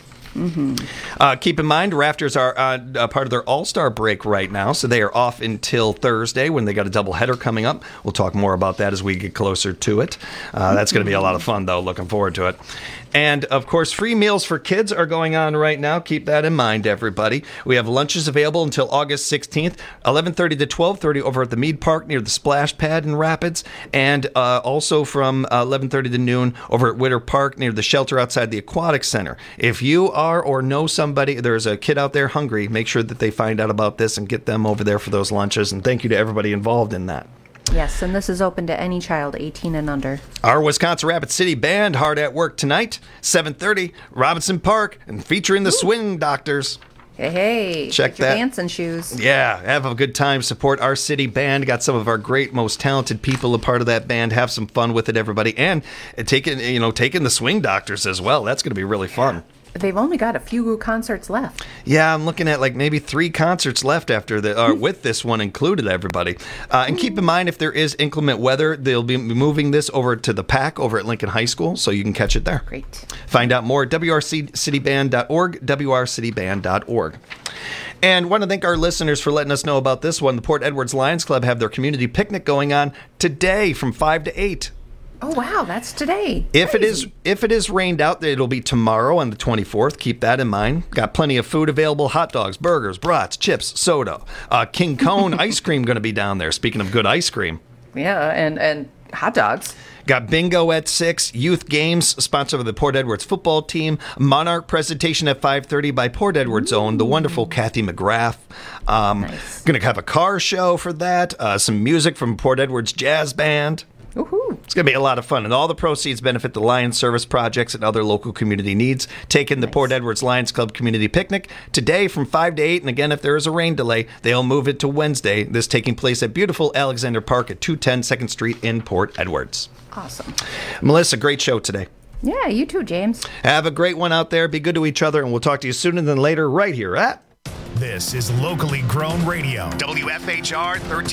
Mm-hmm. Keep in mind, Rafters are part of their All-Star break right now, so they are off until Thursday when they got a doubleheader coming up. We'll talk more about that as we get closer to it. That's going to be a lot of fun, though. Looking forward to it. And, of course, free meals for kids are going on right now. Keep that in mind, everybody. We have lunches available until August 16th, 11:30 to 12:30 over at the Mead Park near the Splash Pad in Rapids, and also from 11:30 to noon over at Witter Park near the shelter outside the Aquatic Center. If you are or know somebody, there's a kid out there hungry, make sure that they find out about this and get them over there for those lunches. And thank you to everybody involved in that. Yes, and this is open to any child 18 and under. Our Wisconsin Rapid City Band hard at work tonight, 7:30, Robinson Park, and featuring the Swing Doctors. Hey, check get your that. dancing shoes. Yeah, have a good time. Support our city band. Got some of our great, most talented people a part of that band. Have some fun with it, everybody, and taking the Swing Doctors as well. That's going to be really fun. They've only got a few concerts left. Yeah, I'm looking at like maybe 3 concerts left after with this one included, everybody. And keep in mind, if there is inclement weather, they'll be moving this over to the PAC over at Lincoln High School, so you can catch it there. Great. Find out more at wrcityband.org, wrcityband.org. And want to thank our listeners for letting us know about this one. The Port Edwards Lions Club have their community picnic going on today from 5 to 8. Oh, wow, that's today. If it is rained out, it'll be tomorrow on the 24th. Keep that in mind. Got plenty of food available: hot dogs, burgers, brats, chips, soda. King Cone ice cream going to be down there. Speaking of good ice cream. Yeah, and hot dogs. Got bingo at 6, youth games sponsored by the Port Edwards football team, Monarch presentation at 5:30 by Port Edwards' own, the wonderful Kathy McGrath. Nice. Going to have a car show for that, some music from Port Edwards Jazz Band. Woohoo. It's going to be a lot of fun, and all the proceeds benefit the Lions Service projects and other local community needs. Taking the Port Edwards Lions Club Community Picnic today from 5 to 8, and again, if there is a rain delay, they'll move it to Wednesday. This taking place at beautiful Alexander Park at 210 2nd Street in Port Edwards. Awesome. Melissa, great show today. Yeah, you too, James. Have a great one out there. Be good to each other, and we'll talk to you sooner than later right here at... This is locally grown radio. WFHR 13.